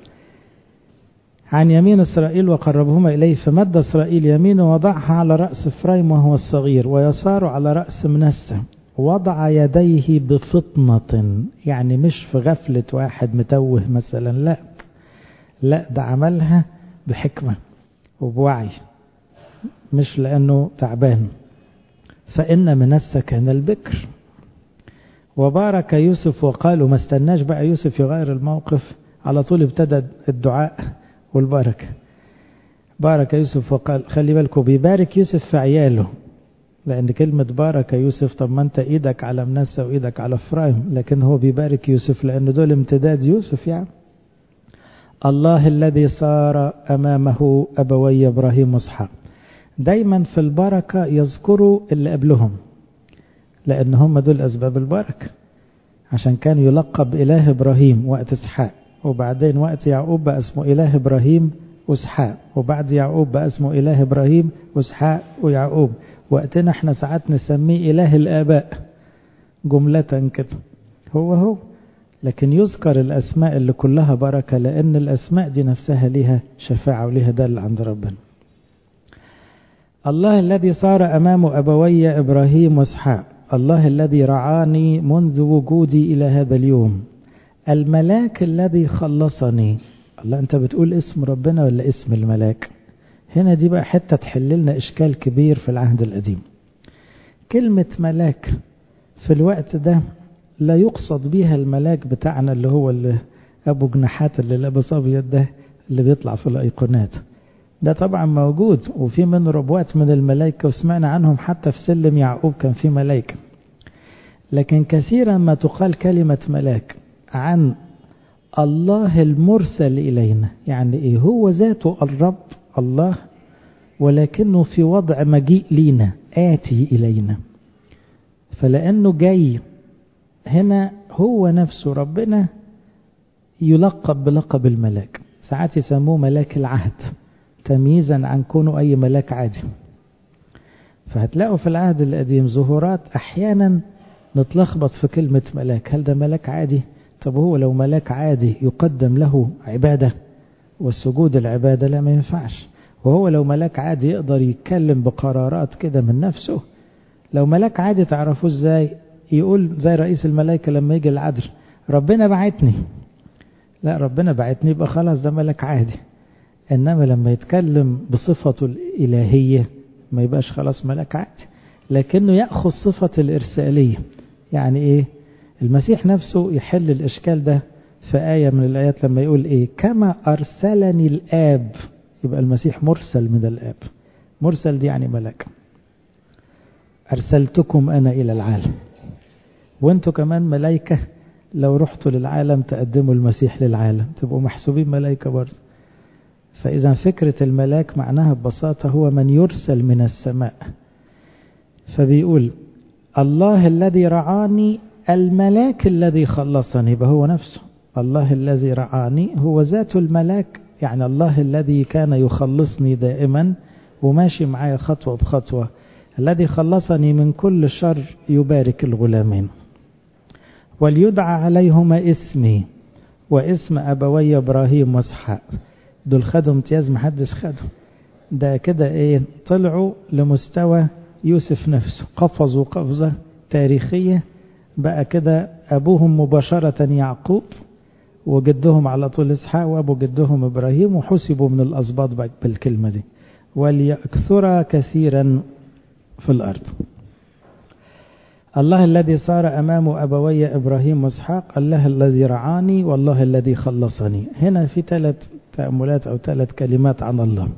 عن يمين إسرائيل وقربهما إليه، فمد إسرائيل يمينه وضعها على رأس إفرايم وهو الصغير، ويساره على رأس منسى، وضع يديه بفطنة، يعني مش في غفلة واحد متوه مثلا، لا لا، ده عملها بحكمة وبوعي، مش لأنه تعبان. فإن منسى كان البكر. وبارك يوسف وقالوا، ما استناش بقى يوسف يغير الموقف، على طول ابتدى الدعاء والبركة. بارك يوسف وقال، خلي بالكم بيبارك يوسف في عياله، لأن كلمة بارك يوسف، طب ما أنت إيدك على منسى وإيدك على إفرايم، لكن هو بيبارك يوسف لأن دول امتداد يوسف. يعني الله الذي صار أمامه أبوي إبراهيم وإسحاق. دايما في البركة يذكروا اللي قبلهم، لأن هم دول أسباب البركة. عشان كان يلقب إله إبراهيم وقت إسحاق، وبعدين وقت يعقوب بقى اسمه إله إبراهيم وإسحاق، وبعد يعقوب بقى اسمه إله إبراهيم وإسحاق ويعقوب. وقتنا احنا ساعات نسميه إله الآباء جملة كده، هو هو، لكن يذكر الأسماء اللي كلها بركة، لأن الأسماء دي نفسها ليها شفاعة وليها دل عند ربنا. الله الذي صار أمام أبوي إبراهيم وإسحاق، الله الذي رعاني منذ وجودي إلى هذا اليوم، الملاك الذي خلصني. الله، أنت بتقول اسم ربنا ولا اسم الملاك؟ هنا دي بقى حتة تحل لنا إشكال كبير في العهد القديم. كلمة ملاك في الوقت ده لا يقصد بيها الملاك بتاعنا اللي هو اللي أبو جناحات اللي لابس أبيض ده اللي بيطلع في الأيقونات، ده طبعا موجود وفي منه ربوات من الملائكة وسمعنا عنهم حتى في سلم يعقوب كان في ملائكة. لكن كثيرا ما تقال كلمة ملاك عن الله المرسل إلينا، يعني إيه؟ هو ذاته الرب الله ولكنه في وضع مجيء لينا، آتي إلينا. فلأنه جاي هنا هو نفسه ربنا يلقب بلقب الملاك، ساعات يسموه ملاك العهد تمييزا عن كونه أي ملاك عادي. فهتلاقوا في العهد القديم ظهورات أحيانا نتلخبط في كلمة ملاك، هل ده ملاك عادي؟ طب هو لو ملاك عادي يقدم له عبادة والسجود العبادة؟ لا، ما ينفعش. وهو لو ملاك عادي يقدر يتكلم بقرارات كده من نفسه؟ لو ملاك عادي تعرفوه ازاي؟ يقول زي رئيس الملائكة لما يجي العذر ربنا بعتني، لا ربنا بعتني يبقى خلاص ده ملاك عادي. إنما لما يتكلم بصفته الإلهية ما يبقاش خلاص ملاك عادي، لكنه يأخذ صفة الإرسالية. يعني إيه؟ المسيح نفسه يحل الإشكال ده في آية من الآيات لما يقول إيه؟ كما أرسلني الآب. يبقى المسيح مرسل من الآب. مرسل دي يعني ملاك. أرسلتكم أنا إلى العالم، وانتوا كمان ملايكة لو رحتوا للعالم تقدموا المسيح للعالم تبقوا محسوبين ملايكة برضه. فإذا فكرة الملاك معناها ببساطة هو من يرسل من السماء. فبيقول الله الذي رعاني، الملاك الذي خلصني. يبقى هو نفسه الله الذي رعاني هو ذات الملاك، يعني الله الذي كان يخلصني دائما وماشي معايا خطوة بخطوة، الذي خلصني من كل شر يبارك الغلامين. وليدعى عليهما اسمي واسم أبوي إبراهيم وإسحاق. دول خدوا امتياز محدش خده، ده كده ايه؟ طلعوا لمستوى يوسف نفسه، قفزوا قفزة تاريخية بقى كده. أبوهم مباشرة يعقوب وجدهم على طول إسحاق وأبو جدهم إبراهيم، وحسبوا من الأسباط بالكلمة دي. وليكثر كثيرا في الأرض. الله الذي صار أمام أبوي إبراهيم وإسحاق، الله الذي رعاني، والله الذي خلصني. هنا في ثلاث تأملات أو ثلاث كلمات عن الله.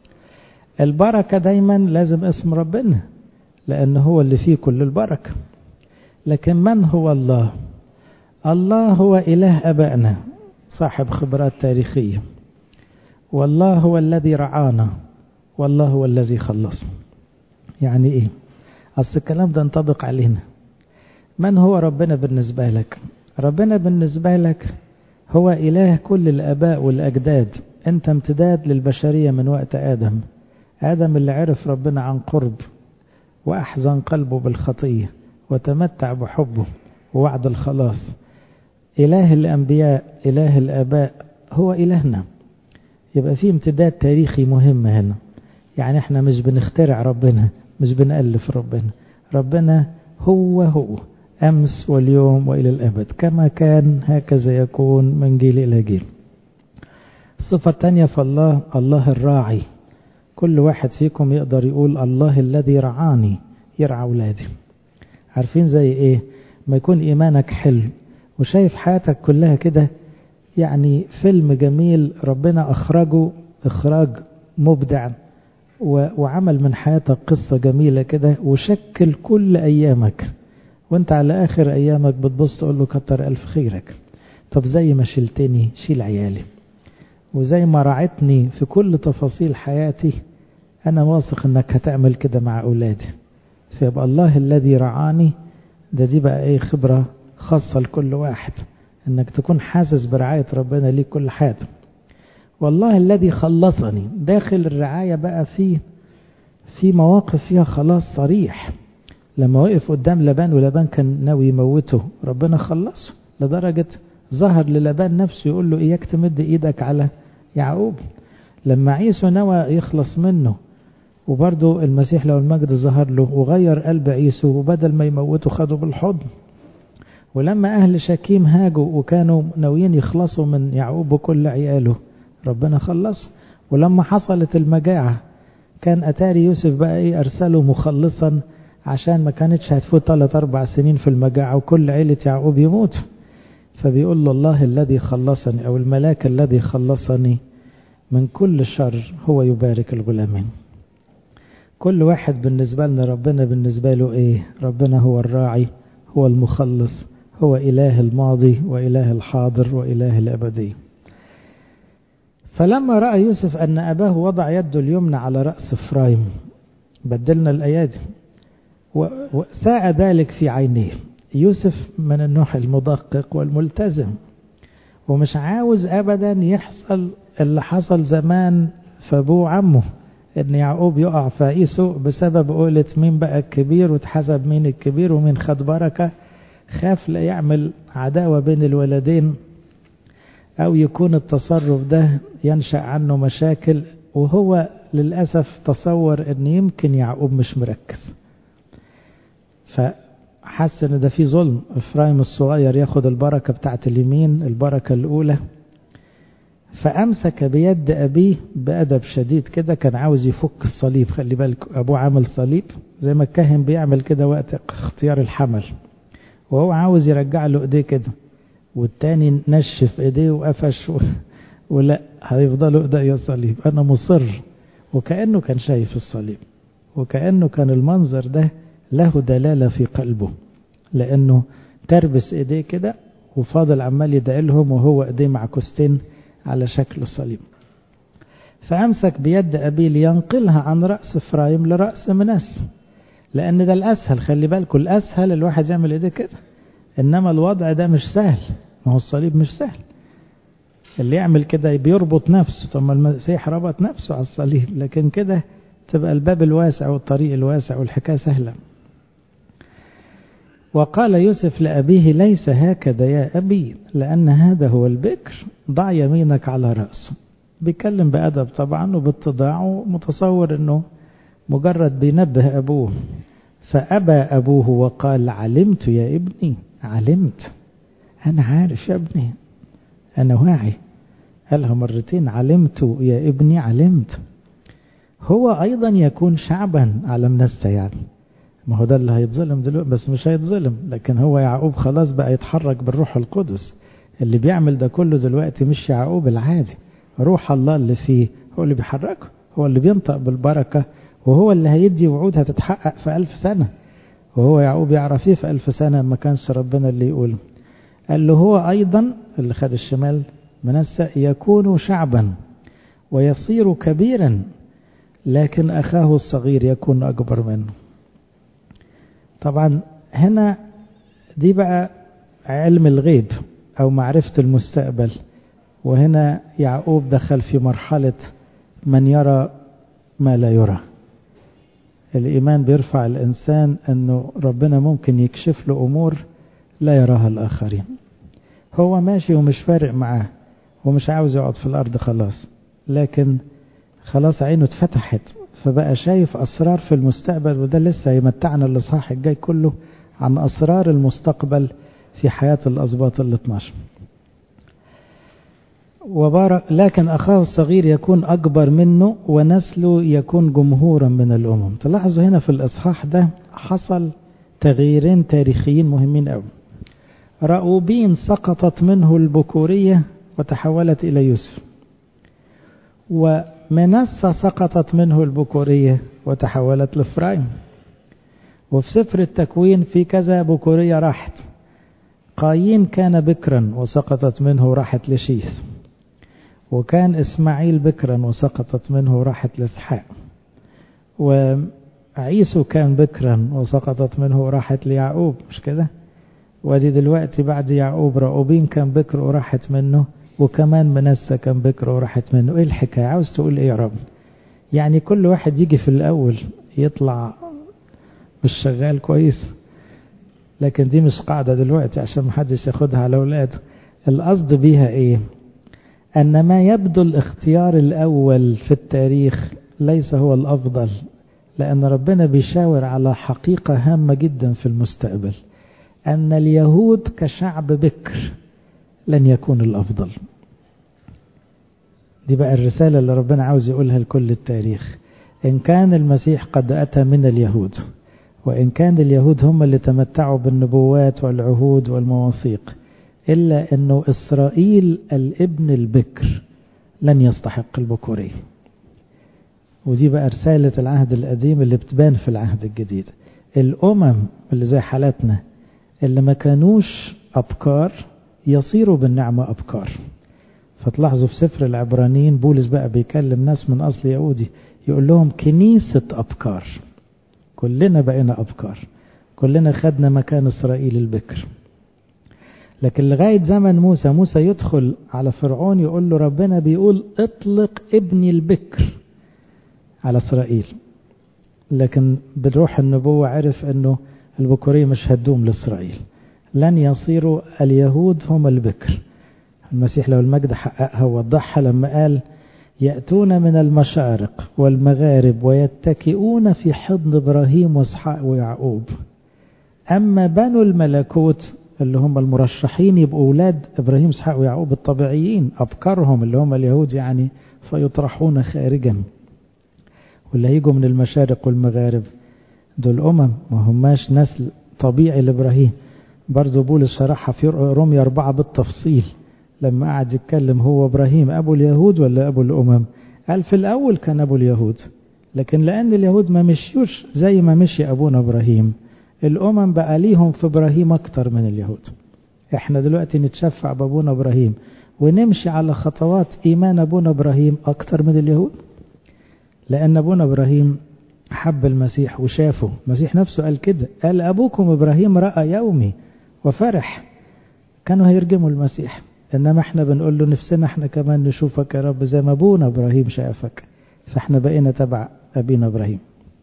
البركة دايما لازم اسم ربنا لأنه هو اللي فيه كل البركة. لكن من هو الله؟ الله هو إله أبائنا صاحب خبرات تاريخية، والله هو الذي رعانا، والله هو الذي خلصنا. يعني إيه؟ أصل الكلام ده ينطبق علينا. من هو ربنا بالنسبة لك؟ ربنا بالنسبة لك هو إله كل الآباء والأجداد. أنت امتداد للبشرية من وقت آدم. آدم اللي عرف ربنا عن قرب وأحزن قلبه بالخطية وتمتع بحبه ووعد الخلاص. إله الأنبياء إله الآباء هو إلهنا. يبقى فيه امتداد تاريخي مهم هنا. يعني احنا مش بنخترع ربنا، مش بنألف ربنا. ربنا هو هو أمس واليوم وإلى الأبد، كما كان هكذا يكون من جيل إلى جيل. الصفة الثانية فالله الله الراعي. كل واحد فيكم يقدر يقول الله الذي رعاني، يرعى أولادي. عارفين زي إيه؟ ما يكون إيمانك حلو وشايف حياتك كلها كده يعني فيلم جميل ربنا أخرجه إخراج مبدع وعمل من حياتك قصة جميلة كده وشكل كل أيامك، وانت على آخر أيامك بتبص تقول له كتر ألف خيرك. طب زي ما شلتني شيل عيالي، وزي ما رعتني في كل تفاصيل حياتي أنا واثق أنك هتعمل كده مع أولادي. فيبقى الله الذي رعاني ده دي بقى ايه؟ خبرة خاصة لكل واحد أنك تكون حاسس برعاية ربنا ليك كل حاجة. والله الذي خلصني، داخل الرعاية بقى فيه في مواقف فيها خلاص صريح. لما وقف قدام لبان ولبان كان ناوي يموته ربنا خلصه، لدرجة ظهر للبان نفسه يقول له إياك تمد إيدك على يعقوب. لما عيسو نوى يخلص منه وبرضو المسيح لو المجد ظهر له وغير قلب عيسو، وبدل ما يموته خده بالحضن. ولما أهل شكيم هاجوا وكانوا ناويين يخلصوا من يعقوب وكل عياله، ربنا خلص. ولما حصلت المجاعة كان أتاري يوسف بقى إيه أرسله مخلصا، عشان ما كانتش هتفوت ثلاث أربع سنين في المجاعة وكل عيلة يعقوب يموت. فبيقول له الله الذي خلصني، أو الملاك الذي خلصني من كل شر هو يبارك الغلامين. كل واحد بالنسبة لنا ربنا بالنسبة له إيه؟ ربنا هو الراعي، هو المخلص، هو إله الماضي وإله الحاضر وإله الأبدي. فلما رأى يوسف أن أباه وضع يده اليمنى على رأس إفرايم، بدلنا الأيادي، وساء ذلك في عينيه. يوسف من النوع المدقق والملتزم، ومش عاوز أبدا يحصل اللي حصل زمان في أبوه عمه، إن يعقوب يقع في عيسو بسبب قولة مين بقى الكبير، وتحسب مين الكبير ومين خد بركة. خاف لا يعمل عداوة بين الولدين، أو يكون التصرف ده ينشأ عنه مشاكل. وهو للأسف تصور إن يمكن يعقوب مش مركز، فحس إن ده في ظلم. إفرايم الصغير ياخد البركة بتاعت اليمين، البركة الأولى. فأمسك بيد أبيه بأدب شديد كده، كان عاوز يفك الصليب. خلي بالك أبوه عامل صليب زي ما الكاهن بيعمل كده وقت اختيار الحمل، وهو عاوز يرجع له ايديه كده، والتاني نشف ايديه وقفش و... ولا هيفضلوا ايديه صليب، انا مصر. وكأنه كان شايف الصليب، وكأنه كان المنظر ده له دلالة في قلبه، لأنه تربس ايديه كده وفاضل عمال يدعي لهم وهو ايديه معكوستين على شكل الصليب. فأمسك بيد أبيه لينقلها عن رأس إفرايم لرأس مناس، لأن ده الأسهل. خلي بالكم الأسهل الواحد يعمل ايديه كده، إنما الوضع ده مش سهل، ما هو الصليب مش سهل. اللي يعمل كده بيربط نفسه، ثم المسيح ربط نفسه على الصليب، لكن كده تبقى الباب الواسع والطريق الواسع والحكاية سهلة. وقال يوسف لأبيه ليس هكذا يا أبي، لأن هذا هو البكر، ضع يمينك على رأسه. بيتكلم بأدب طبعا وباتضاع، ومتصور أنه مجرد بينبه أبوه. فأبى أبوه وقال علمت يا ابني، علمت، أنا عارف يا ابني، أنا واعي. قالها مرتين، علمت يا ابني، علمت. هو أيضا يكون شعبا على منسى، يعني ما هو ده اللي هيتظلم دلوقتي، بس مش هيتظلم. لكن هو يعقوب خلاص بقى يتحرك بالروح القدس. اللي بيعمل ده كله دلوقتي مش يعقوب العادي، روح الله اللي فيه هو اللي بيحركه، هو اللي بينطق بالبركة، وهو اللي هيدي وعود هتتحقق في ألف سنة. وهو يعقوب يعرف ايه في ألف سنة ما كانش ربنا اللي يقول. قال له هو أيضا اللي خد الشمال منسى يكون شعبا ويصير كبيرا، لكن أخاه الصغير يكون أكبر منه. طبعا هنا دي بقى علم الغيب أو معرفة المستقبل. وهنا يعقوب دخل في مرحلة من يرى ما لا يرى. الإيمان بيرفع الإنسان أنه ربنا ممكن يكشف له أمور لا يراها الآخرين. هو ماشي ومش فارق معاه ومش عاوز يقعد في الأرض خلاص، لكن خلاص عينه اتفتحت، فبقى شايف أسرار في المستقبل. وده لسه يمتعنا الإصحاح الجاي كله عن أسرار المستقبل في حياة الأسباط الاثناشر. وبارك لكن أخاه الصغير يكون أكبر منه ونسله يكون جمهورا من الأمم. تلاحظوا هنا في الإصحاح ده حصل تغييرين تاريخيين مهمين أوي. رأوبين سقطت منه البكورية وتحولت إلى يوسف، ومنسى سقطت منه البكورية وتحولت لإفرايم. وفي سفر التكوين في كذا بكورية راحت. قايين كان بكرا وسقطت منه وراحت لشيث، وكان إسماعيل بكرا وسقطت منه وراحت لإسحاق، وعيسو كان بكرا وسقطت منه وراحت ليعقوب، مش كده؟ ودي دلوقتي بعد يعقوب رأوبين كان بكر وراحت منه، وكمان منسى كان بكر وراحت منه. ايه الحكاية؟ عاوز تقول ايه يا رب؟ يعني كل واحد يجي في الأول يطلع مش شغال كويس، لكن دي مش قاعدة دلوقتي عشان محدش ياخدها على أولاده. القصد بيها ايه؟ أن ما يبدو الاختيار الأول في التاريخ ليس هو الأفضل لأن ربنا بيشاور على حقيقة هامة جدا في المستقبل، أن اليهود كشعب بكر لن يكون الأفضل. دي بقى الرسالة اللي ربنا عاوز يقولها لكل التاريخ. إن كان المسيح قد أتى من اليهود، وإن كان اليهود هم اللي تمتعوا بالنبوات والعهود والمواثيق، إلا أنه إسرائيل الابن البكر لن يستحق البكورية. ودي بقى رسالة العهد القديم اللي بتبان في العهد الجديد. الأمم اللي زي حالتنا اللي ما كانوش أبكار يصيروا بالنعمة أبكار. فتلاحظوا في سفر العبرانيين بولس بقى بيكلم ناس من أصل يهودي يقول لهم كنيسة أبكار، كلنا بقينا أبكار، كلنا خدنا مكان إسرائيل البكر. لكن لغاية زمن موسى، موسى يدخل على فرعون يقول له ربنا بيقول اطلق ابني البكر على إسرائيل، لكن بروح النبوة عرف أنه البكورية مش هتدوم لإسرائيل، لن يصيروا اليهود هم البكر. المسيح لو المجد حققها ووضحها لما قال يأتون من المشارق والمغارب ويتكئون في حضن إبراهيم وإسحاق ويعقوب، أما بنو الملكوت اللي هم المرشحين يبقوا أولاد إبراهيم وإسحاق ويعقوب الطبيعيين أبكارهم اللي هم اليهود يعني، فيطرحون خارجا. واللي هيجوا من المشارق والمغارب دول أمم ما هماش نسل طبيعي لإبراهيم. برضو بولس شرحها في رومية أربعة بالتفصيل لما قعد يتكلم هو إبراهيم أبو اليهود ولا أبو الأمم؟ قال في الأول كان أبو اليهود، لكن لأن اليهود ما مشيوش زي ما مشي أبونا إبراهيم، الأمم بقى ليهم في إبراهيم أكتر من اليهود. إحنا دلوقتي نتشفع بأبونا إبراهيم ونمشي على خطوات إيمان أبونا إبراهيم أكتر من اليهود، لأن أبونا إبراهيم حب المسيح وشافه. المسيح نفسه قال كده، قال أبوكم إبراهيم رأى يومي وفرح. كانوا هيرجموا المسيح، إنما احنا بنقول له نفسنا احنا كمان نشوفك يا رب زي ما أبونا إبراهيم شافك، فاحنا بقينا تبع أبينا إبراهيم.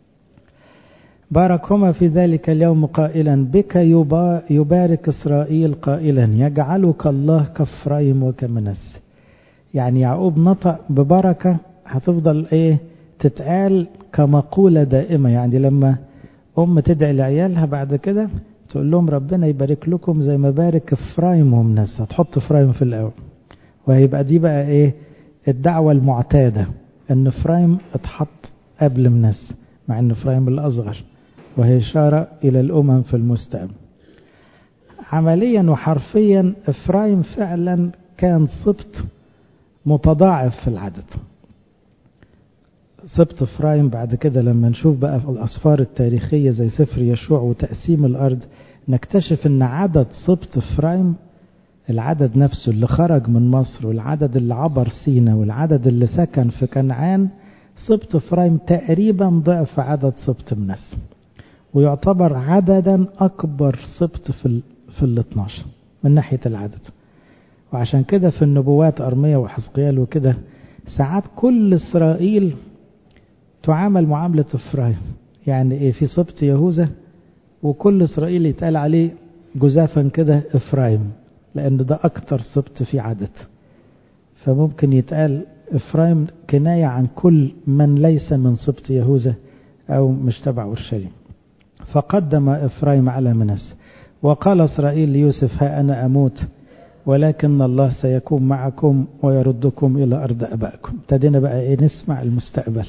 باركهما في ذلك اليوم قائلا بك يبارك إسرائيل قائلا يجعلك الله كفرايم وكمنس. يعني يعقوب نطق ببركة هتفضل ايه تتقال كمقولة دائمة. يعني لما أم تدعي لعيالها بعد كده تقول لهم ربنا يبارك لكم زي ما بارك إفرايم ومنس، هتحط إفرايم في الأول، وهيبقى دي بقى ايه الدعوة المعتادة ان إفرايم اتحط قبل منس، مع ان إفرايم الأصغر، وهي إشارة إلى الأمم في المستقبل. عمليا وحرفيا إفرايم فعلا كان سبط متضاعف في العدد. سبط إفرايم بعد كده لما نشوف بقى في الأسفار التاريخية زي سفر يشوع وتقسيم الأرض نكتشف أن عدد سبط إفرايم، العدد نفسه اللي خرج من مصر والعدد اللي عبر سينا والعدد اللي سكن في كنعان، سبط إفرايم تقريبا ضعف عدد سبط منسى، ويعتبر عددا أكبر سبط في في ال اثناشر من ناحية العدد. وعشان كده في النبوات أرميا وحزقيال وكده ساعات كل إسرائيل تعامل معاملة إفرايم. يعني إيه؟ في سبط يهوذا وكل إسرائيل يتقال عليه جزافا كده إفرايم، لأن ده أكتر سبط في عدد، فممكن يتقال إفرايم كناية عن كل من ليس من سبط يهوذا أو مش تبع أورشليم. فقدم إفرايم على منسى وقال إسرائيل ليوسف ها أنا أموت ولكن الله سيكون معكم ويردكم إلى أرض أبائكم. ابتدينا بقى إيه نسمع المستقبل،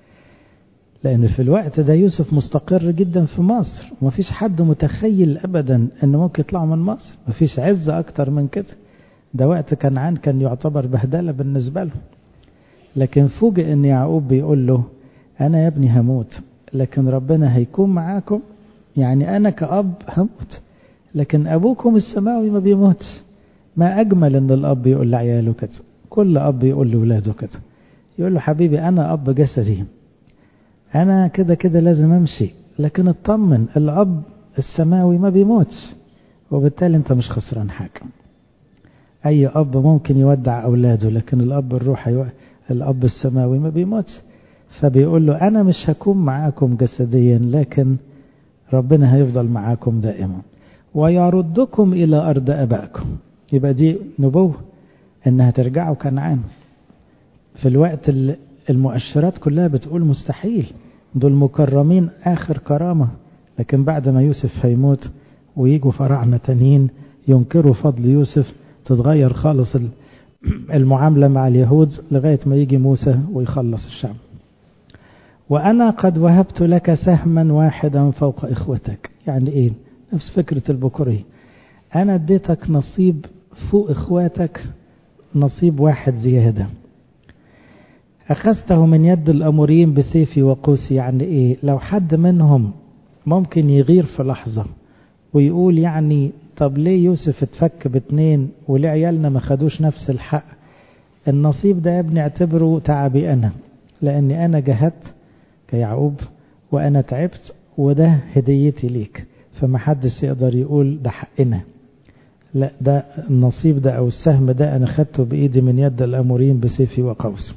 لأن في الوقت ده يوسف مستقر جدا في مصر ومفيش حد متخيل أبدا أنه ممكن يطلع من مصر، مفيش عزة أكتر من كده. ده وقت كنعان كان يعتبر بهدلة بالنسبة له، لكن فوجئ أن يعقوب بيقول له أنا يا ابني هموت لكن ربنا هيكون معاكم. يعني أنا كأب هموت لكن أبوكم السماوي ما بيموتش. ما أجمل أن الأب يقول لعياله كده، كل أب يقول لولاده كده، يقول له حبيبي أنا أب جسدي، أنا كده كده لازم أمشي، لكن اطمن الأب السماوي ما بيموتش، وبالتالي أنت مش خسران حاجة. أي أب ممكن يودع أولاده، لكن الأب الروحي الأب السماوي ما بيموتش. فبيقول له أنا مش هكون معاكم جسديا لكن ربنا هيفضل معاكم دائما ويردكم إلى أرض أبائكم. يبقى دي نبوة إنها ترجعوا كنعان في الوقت اللي المؤشرات كلها بتقول مستحيل. دول مكرمين آخر كرامة، لكن بعد ما يوسف هيموت ويجوا فراعنة تانيين ينكروا فضل يوسف، تتغير خالص المعاملة مع اليهود لغاية ما يجي موسى ويخلص الشعب. وأنا قد وهبت لك سهما واحدا فوق إخوتك. يعني إيه؟ نفس فكرة البكورية، أنا اديتك نصيب فوق إخواتك، نصيب واحد زيادة. أخذته من يد الأموريين بسيفي وقوسي. يعني إيه؟ لو حد منهم ممكن يغير في لحظة ويقول يعني طب ليه يوسف اتفك باتنين وليه عيالنا ما خدوش نفس الحق، النصيب ده يا ابني اعتبره تعبي أنا، لأني أنا جهدت كيعقوب وأنا تعبت، وده هديتي ليك، فما حدش يقدر يقول ده حقنا. لا، ده النصيب ده أو السهم ده أنا خدته بإيدي من يد الأمورين بسيفي وقوسي.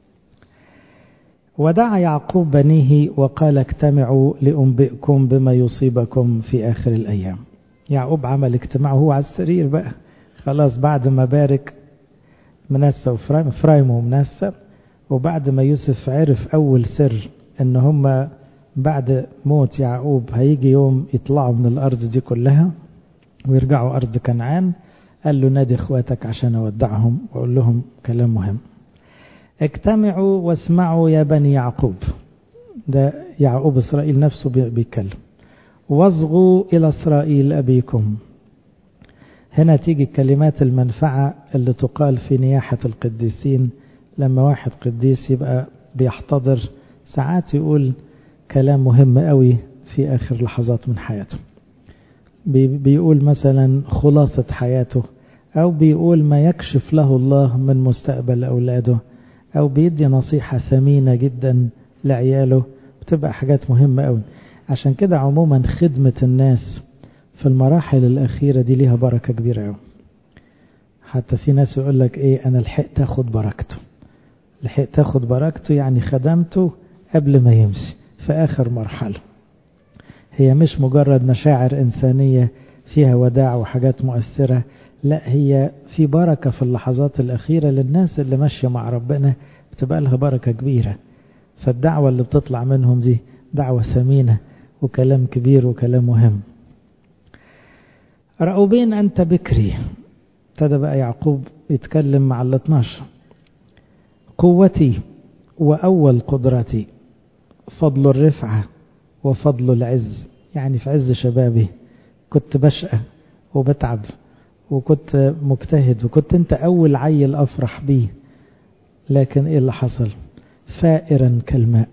ودعا يعقوب بنيه وقال اجتمعوا لأنبئكم بما يصيبكم في آخر الأيام. يعقوب عمل اجتماع وهو على السرير بقى خلاص، بعد ما بارك منسى وفرايم ومنسى، وبعد ما يوسف عرف أول سر ان هم بعد موت يعقوب هيجي يوم يطلعوا من الأرض دي كلها ويرجعوا أرض كنعان، قال له نادي اخواتك عشان اودعهم واقول لهم كلام مهم. اجتمعوا واسمعوا يا بني يعقوب، ده يعقوب إسرائيل نفسه بيتكلم، واصغوا إلى إسرائيل أبيكم. هنا تيجي كلمات المنفعة اللي تقال في نياحة القديسين، لما واحد قديس يبقى بيحتضر ساعات يقول كلام مهم قوي في آخر لحظات من حياته، بيقول مثلا خلاصة حياته، أو بيقول ما يكشف له الله من مستقبل أولاده، أو بيدي نصيحة ثمينة جدا لعياله، بتبقى حاجات مهمة قوي. عشان كده عموما خدمة الناس في المراحل الأخيرة دي ليها بركة كبيرة قوي. حتى في ناس يقول لك إيه، أنا لحقت أخد بركته، لحقت أخد بركته يعني خدمته قبل ما يمشي في آخر مرحلة. هي مش مجرد مشاعر إنسانية فيها وداع وحاجات مؤثرة، لا، هي في بركة في اللحظات الأخيرة للناس اللي ماشية مع ربنا، بتبقى لها بركة كبيرة. فالدعوة اللي بتطلع منهم دي دعوة ثمينة وكلام كبير وكلام مهم. رأوبين أنت بكري، ابتدى بقى يعقوب يتكلم مع الاثناشر. قوتي وأول قدرتي، فضل الرفعة وفضل العز. يعني في عز شبابي كنت بشقى وبتعب وكنت مجتهد، وكنت انت أول عيل أفرح بيه، لكن ايه اللي حصل؟ فائرا كالماء.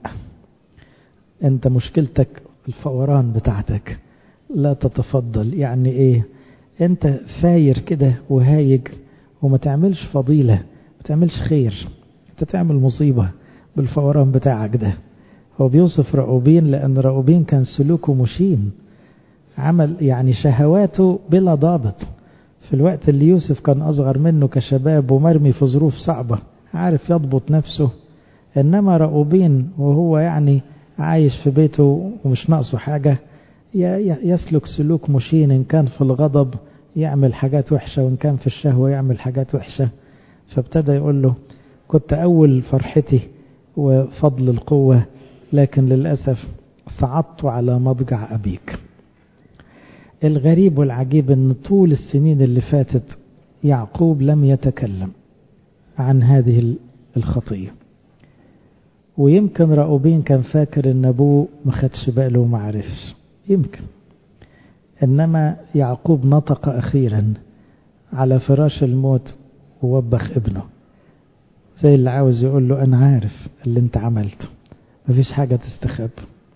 انت مشكلتك الفوران بتاعتك، لا تتفضل. يعني ايه؟ انت فاير كده وهايج وما تعملش فضيلة، ما تعملش خير، انت تعمل مصيبة بالفوران بتاعك ده. هو بيوصف رأوبين لأن رأوبين كان سلوكه مشين، عمل يعني شهواته بلا ضابط في الوقت اللي يوسف كان أصغر منه كشباب ومرمي في ظروف صعبة، عارف يضبط نفسه. إنما رأوبين وهو يعني عايش في بيته ومش ناقصه حاجة، يسلك سلوك مشين، إن كان في الغضب يعمل حاجات وحشة، وإن كان في الشهوة يعمل حاجات وحشة. فابتدى يقول له كنت أول فرحتي وفضل القوة، لكن للأسف صعدت على مضجع أبيك. الغريب والعجيب أن طول السنين اللي فاتت يعقوب لم يتكلم عن هذه الخطية، ويمكن رأوبين كان فاكر أن أبوه ما خدش باله وما عرفش، يمكن. إنما يعقوب نطق أخيرا على فراش الموت ووبخ ابنه، زي اللي عاوز يقول له أنا عارف اللي انت عملته، مفيش حاجة تستخبى.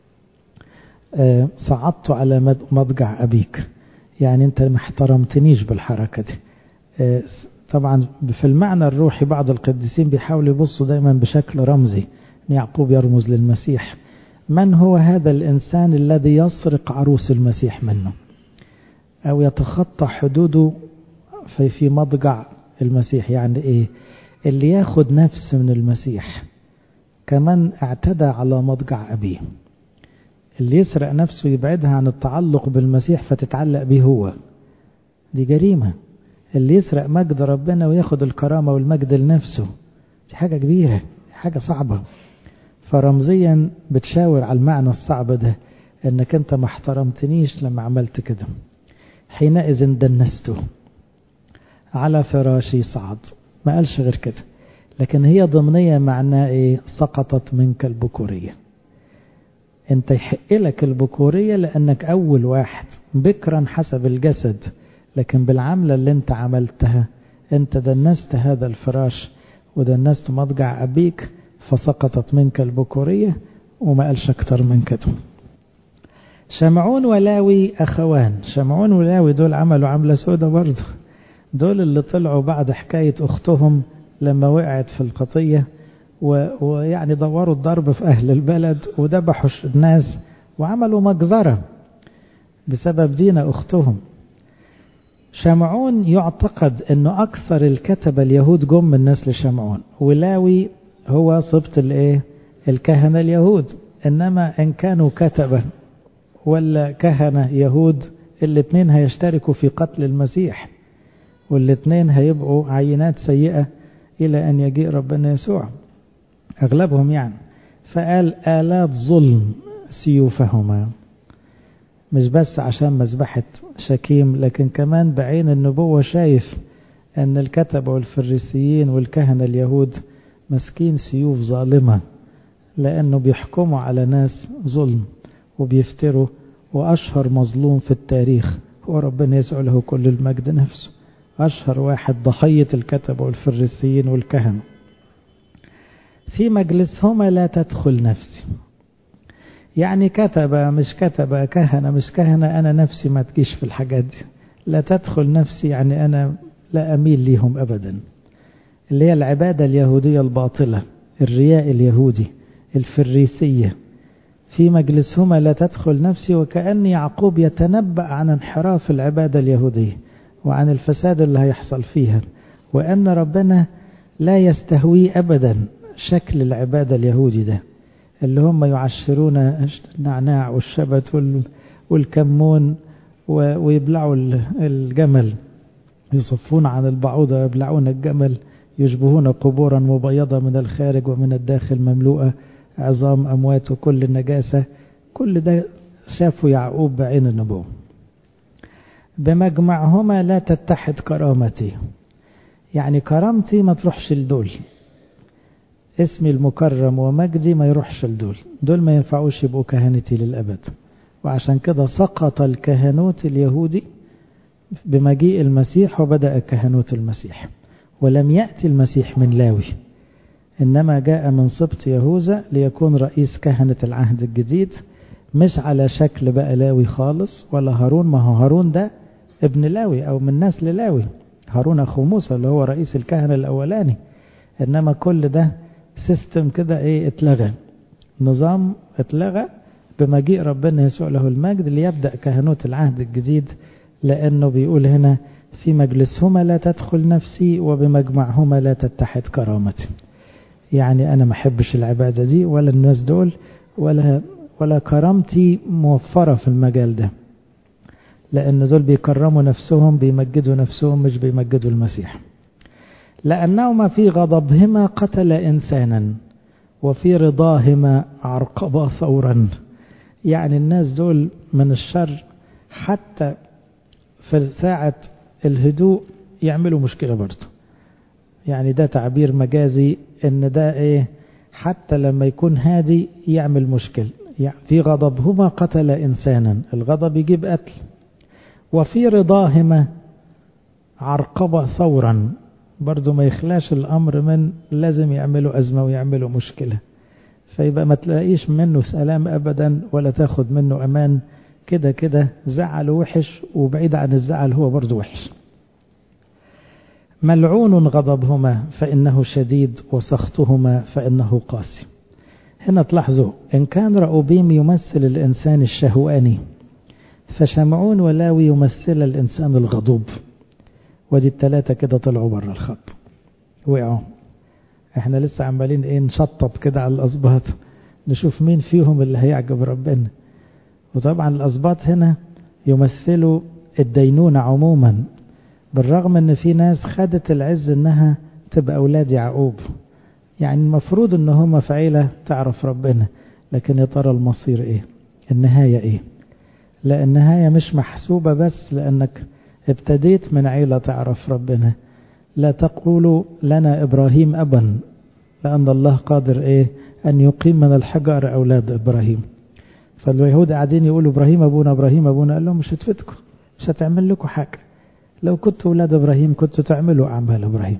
أه صعدت على مضجع أبيك، يعني انت ما احترمتنيش بالحركة دي. أه طبعا في المعنى الروحي بعض القديسين بيحاولوا يبصوا دايما بشكل رمزي، يعقوب يرمز للمسيح. من هو هذا الإنسان الذي يسرق عروس المسيح منه أو يتخطى حدوده في, في مضجع المسيح؟ يعني إيه؟ اللي ياخد نفس من المسيح كمان اعتدى على مضجع أبيه. اللي يسرق نفسه يبعدها عن التعلق بالمسيح فتتعلق به هو، دي جريمة. اللي يسرق مجد ربنا وياخد الكرامة والمجد لنفسه، دي حاجة كبيرة، حاجة صعبة. فرمزيا بتشاور على المعنى الصعب ده، انك انت ما احترمتنيش لما عملت كده. حينئذ دنسته على فراشي صعد، ما قالش غير كده، لكن هي ضمنية معناه ايه؟ سقطت منك البكورية. انت يحق لك البكورية لانك اول واحد بكرا حسب الجسد، لكن بالعملة اللي انت عملتها انت دنست هذا الفراش ودنست مضجع ابيك، فسقطت منك البكورية، وما قالش اكتر من كده. شمعون ولاوي اخوان. شمعون ولاوي دول عملوا عملة سودة برضه، دول اللي طلعوا بعد حكاية اختهم لما وقعت في القضية، ويعني دوروا الضرب في اهل البلد وذبحوا الناس وعملوا مجزرة بسبب دين اختهم. شمعون يعتقد انه اكثر الكتبة اليهود جم من نسل شمعون، ولاوي هو سبط الايه؟ الكهنة اليهود. انما ان كانوا كتبة ولا كهنة يهود، الاثنين هيشتركوا في قتل المسيح، والاثنين هيبقوا عينات سيئة الى ان يجيء ربنا يسوع اغلبهم يعني. فقال آلات ظلم سيوفهما، مش بس عشان مذبحة شكيم، لكن كمان بعين النبوة شايف ان الكتبة والفريسيين والكهنة اليهود مسكين سيوف ظالمة، لانه بيحكموا على ناس ظلم وبيفتروا. واشهر مظلوم في التاريخ هو ربنا يسوع له كل المجد نفسه، اشهر واحد ضحية الكتبة والفريسيين والكهنة. في مجلسهما لا تدخل نفسي، يعني كتبة مش كتبة، كهنة مش كهنة، أنا نفسي ما تجيش في الحاجات دي. لا تدخل نفسي يعني أنا لا أميل ليهم أبدا، اللي هي العبادة اليهودية الباطلة، الرياء اليهودي، الفريسية. في مجلسهما لا تدخل نفسي، وكأن يعقوب يتنبأ عن انحراف العبادة اليهودية وعن الفساد اللي هيحصل فيها، وأن ربنا لا يستهوي أبدا شكل العبادة اليهودي ده، اللي هم يعشرون النعناع والشبت والكمون ويبلعوا الجمل، يصفون عن البعوضة ويبلعون الجمل، يشبهون قبورا مبيضة من الخارج ومن الداخل مملوءة عظام أموات وكل النجاسة. كل ده شافوا يعقوب بعين النبوة. بمجمعهما لا تتحد كرامتي، يعني كرامتي ما تروحش لدول، اسمي المكرم ومجدي ما يروحش لدول، دول ما ينفعوش يبقوا كهنتي للأبد. وعشان كده سقط الكهنوت اليهودي بمجيء المسيح، وبدأ كهنوت المسيح. ولم يأتي المسيح من لاوي، إنما جاء من سبط يهوذا ليكون رئيس كهنة العهد الجديد، مش على شكل بقى لاوي خالص ولا هارون. ما هو هارون ده ابن لاوي أو من نسل لاوي، هارون أخو موسى اللي هو رئيس الكهنة الأولاني. إنما كل ده سيستم كده ايه اتلغى، نظام اتلغى بمجيء ربنا يسوع له المجد ليبدأ كهنوت العهد الجديد. لأنه بيقول هنا في مجلسهما لا تدخل نفسي وبمجمعهما لا تتحد كرامتي، يعني أنا ما احبش العبادة دي ولا الناس دول ولا ولا كرامتي موفرة في المجال ده، لأن دول بيكرموا نفسهم، بيمجدوا نفسهم، مش بيمجدوا المسيح. لأنهما في غضبهما قتل إنسانا وفي رضاهما عرقبا ثورا، يعني الناس دول من الشر حتى في ساعة الهدوء يعملوا مشكلة برضه. يعني ده تعبير مجازي ان ده ايه، حتى لما يكون هادي يعمل مشكلة. يعني في غضبهما قتل إنسانا، الغضب يجيب قتل. وفي رضاهما عرقبا ثورا، برضو ما يخلاش الأمر من لازم يعملوا أزمة ويعملوا مشكلة، فيبقى ما تلاقيش منه سلام أبدا ولا تاخد منه أمان. كده كده زعل وحش، وبعيد عن الزعل هو برضو وحش. ملعون غضبهما فإنه شديد، وسخطهما فإنه قاسي. هنا تلاحظوا إن كان رأوبيم يمثل الإنسان الشهواني، فشمعون ولاوي يمثل الإنسان الغضوب. ودي الثلاثة كده طلعوا بره الخط، وقعوا. احنا لسه عمالين ايه نشطب كده على الأسباط، نشوف مين فيهم اللي هيعجب ربنا. وطبعا الأسباط هنا يمثلوا الدينونة عموما، بالرغم ان في ناس خدت العز انها تبقى أولاد يعقوب، يعني المفروض ان هم في عيلة تعرف ربنا، لكن يا ترى المصير ايه؟ النهاية ايه؟ لا، النهاية مش محسوبة بس لانك ابتديت من عيلة تعرف ربنا. لا تقولوا لنا ابراهيم ابا، لان الله قادر ايه؟ ان يقيم من الحجر اولاد ابراهيم. فاليهود قاعدين يقولوا ابراهيم ابونا ابراهيم ابونا، قال لهم مش هتفيدكم، مش هتعمل لكم حاجة. لو كنتوا اولاد ابراهيم كنتوا تعملوا اعمال ابراهيم.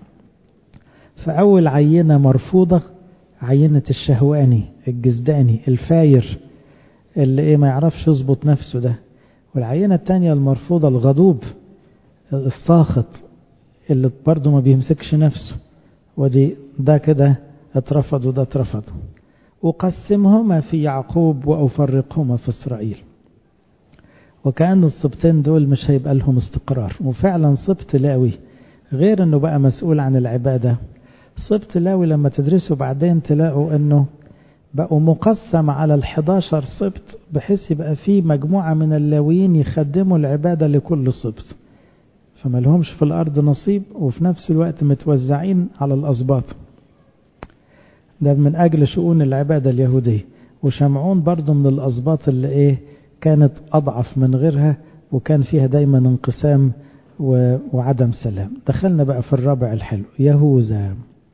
فاول عينة مرفوضة عينة الشهواني الجزداني الفاير اللي ايه ما يعرفش يظبط نفسه ده. والعينة التانية المرفوضة الغضوب الساخط اللي برضه ما بيمسكش نفسه. ودي ده كده اترفض وده اترفض. أقسمهما في يعقوب وأفرقهما في إسرائيل. وكأن السبطين دول مش هيبقى لهم استقرار. وفعلا سبط لاوي غير انه بقى مسؤول عن العبادة، سبط لاوي لما تدرسوا بعدين تلاقوا انه بقوا مقسم على الحداشر سبط، بحيث يبقى فيه مجموعة من اللاويين يخدموا العبادة لكل سبط، فما لهمش في الأرض نصيب، وفي نفس الوقت متوزعين على الأسباط. ده من أجل شؤون العبادة اليهودية. وشمعون برضو من الأسباط اللي إيه كانت أضعف من غيرها، وكان فيها دايما انقسام وعدم سلام. دخلنا بقى في الرابع الحلو، يهوذا.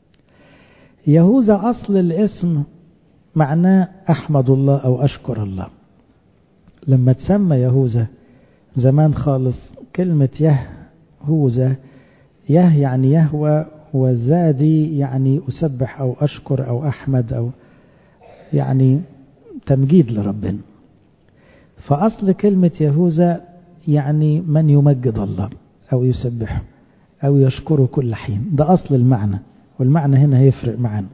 يهوذا أصل الاسم معناه أحمد الله أو أشكر الله. لما تسمى يهوذا زمان خالص كلمة يهوذا، يه يعني يهوى، وزادي يعني أسبح أو أشكر أو أحمد، أو يعني تمجيد لربنا. فأصل كلمة يهوذا يعني من يمجد الله أو يسبحه أو يشكره كل حين. ده أصل المعنى، والمعنى هنا هيفرق معنا،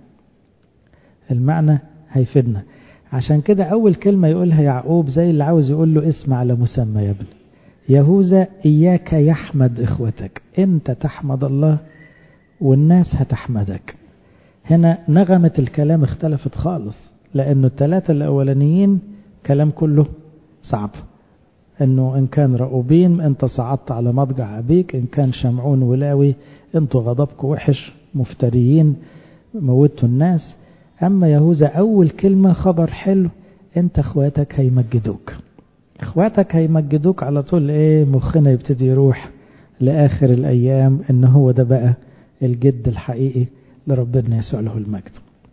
المعنى هيفيدنا. عشان كده أول كلمة يقولها يعقوب زي اللي عاوز يقول له اسم على مسمى يا ابني. يهوذا إياك يحمد إخوتك، أنت تحمد الله والناس هتحمدك. هنا نغمة الكلام اختلفت خالص، لأنه الثلاثة الأولانيين كلام كله صعب. أنه إن كان رأوبين أنت صعدت على مضجع أبيك، إن كان شمعون ولاوي أنتوا غضبك وحش مفتريين موتوا الناس. أما يهوذا أول كلمة خبر حلو، أنت أخواتك هيمجدوك. أخواتك هيمجدوك على طول إيه مخنا يبتدي يروح لآخر الأيام إن هو ده بقى الجد الحقيقي لربنا يسوع له المجد.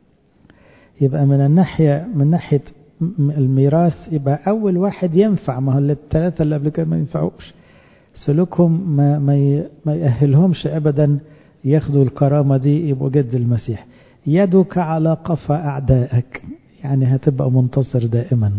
يبقى من الناحية من ناحية الميراث يبقى أول واحد ينفع، ما هو الثلاثة اللي قبل كده ما ينفعوش، سلوكهم ما, ما, ما يأهلهمش أبدا ياخدوا الكرامة دي يبقوا جد المسيح. يدك على قفا أعدائك، يعني هتبقى منتصر دائما.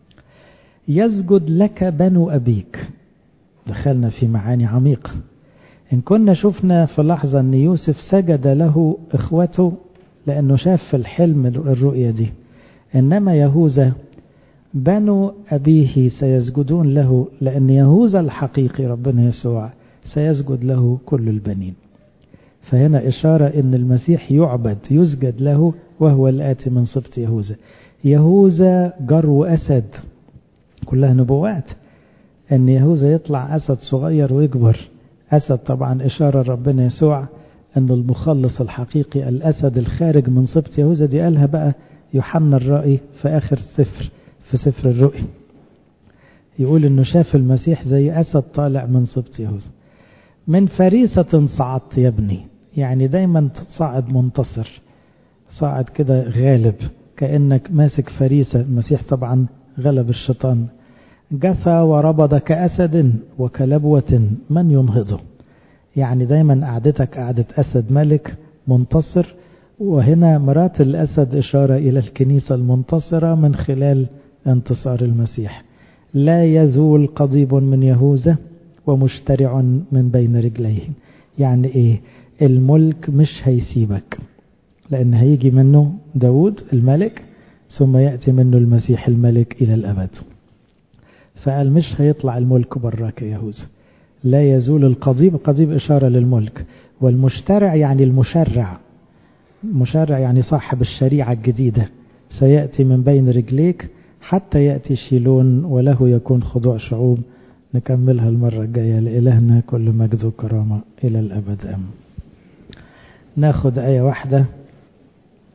يسجد لك بنو أبيك. دخلنا في معاني عميقة. إن كنا شفنا في لحظة أن يوسف سجد له إخوته لأنه شاف في الحلم الرؤية دي، إنما يهوذا بنو أبيه سيسجدون له، لأن يهوذا الحقيقي ربنا يسوع سيسجد له كل البنين. فهنا إشارة إن المسيح يعبد يسجد له وهو الآتي من سبط يهوذا. يهوذا جرو أسد، كلها نبوات أن يهوذا يطلع أسد صغير ويكبر. أسد طبعا إشارة ربنا يسوع أن المخلص الحقيقي الأسد الخارج من سبط يهوذا. دي قالها بقى يوحنا الرائي في آخر السفر في سفر الرؤيا، يقول أنه شاف المسيح زي أسد طالع من سبط يهوذا. من فريسة صعدت يا ابني، يعني دايما تصعد منتصر، صعد كده غالب كأنك ماسك فريسة. المسيح طبعا غلب الشيطان. جثى وربض كأسد وكلبوة من ينهضه، يعني دايما قعدتك قعدة أسد ملك منتصر. وهنا مرات الأسد إشارة إلى الكنيسة المنتصرة من خلال انتصار المسيح. لا يزول قضيب من يهوذا ومشترع من بين رجليه، يعني إيه؟ الملك مش هيسيبك، لأن هيجي منه داود الملك ثم يأتي منه المسيح الملك إلى الأبد. فقال مش هيطلع الملك براك يا يهوذا. لا يزول القضيب، قضيب إشارة للملك، والمشترع يعني المشرع، مشرع يعني صاحب الشريعة الجديدة، سيأتي من بين رجليك حتى يأتي شيلون وله يكون خضوع شعوب. نكملها المرة الجاية. لإلهنا كل مجد وكرامة إلى الأبد آمين. ناخد آية واحدة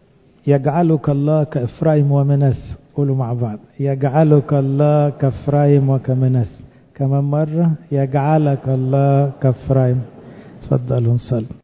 يجعلك الله كإفرايم ومنس. قولوا مع بعض: يجعلك الله كإفرايم وكمنس. كمان مرة: يجعلك الله كإفرايم. تفضلوا نصلي.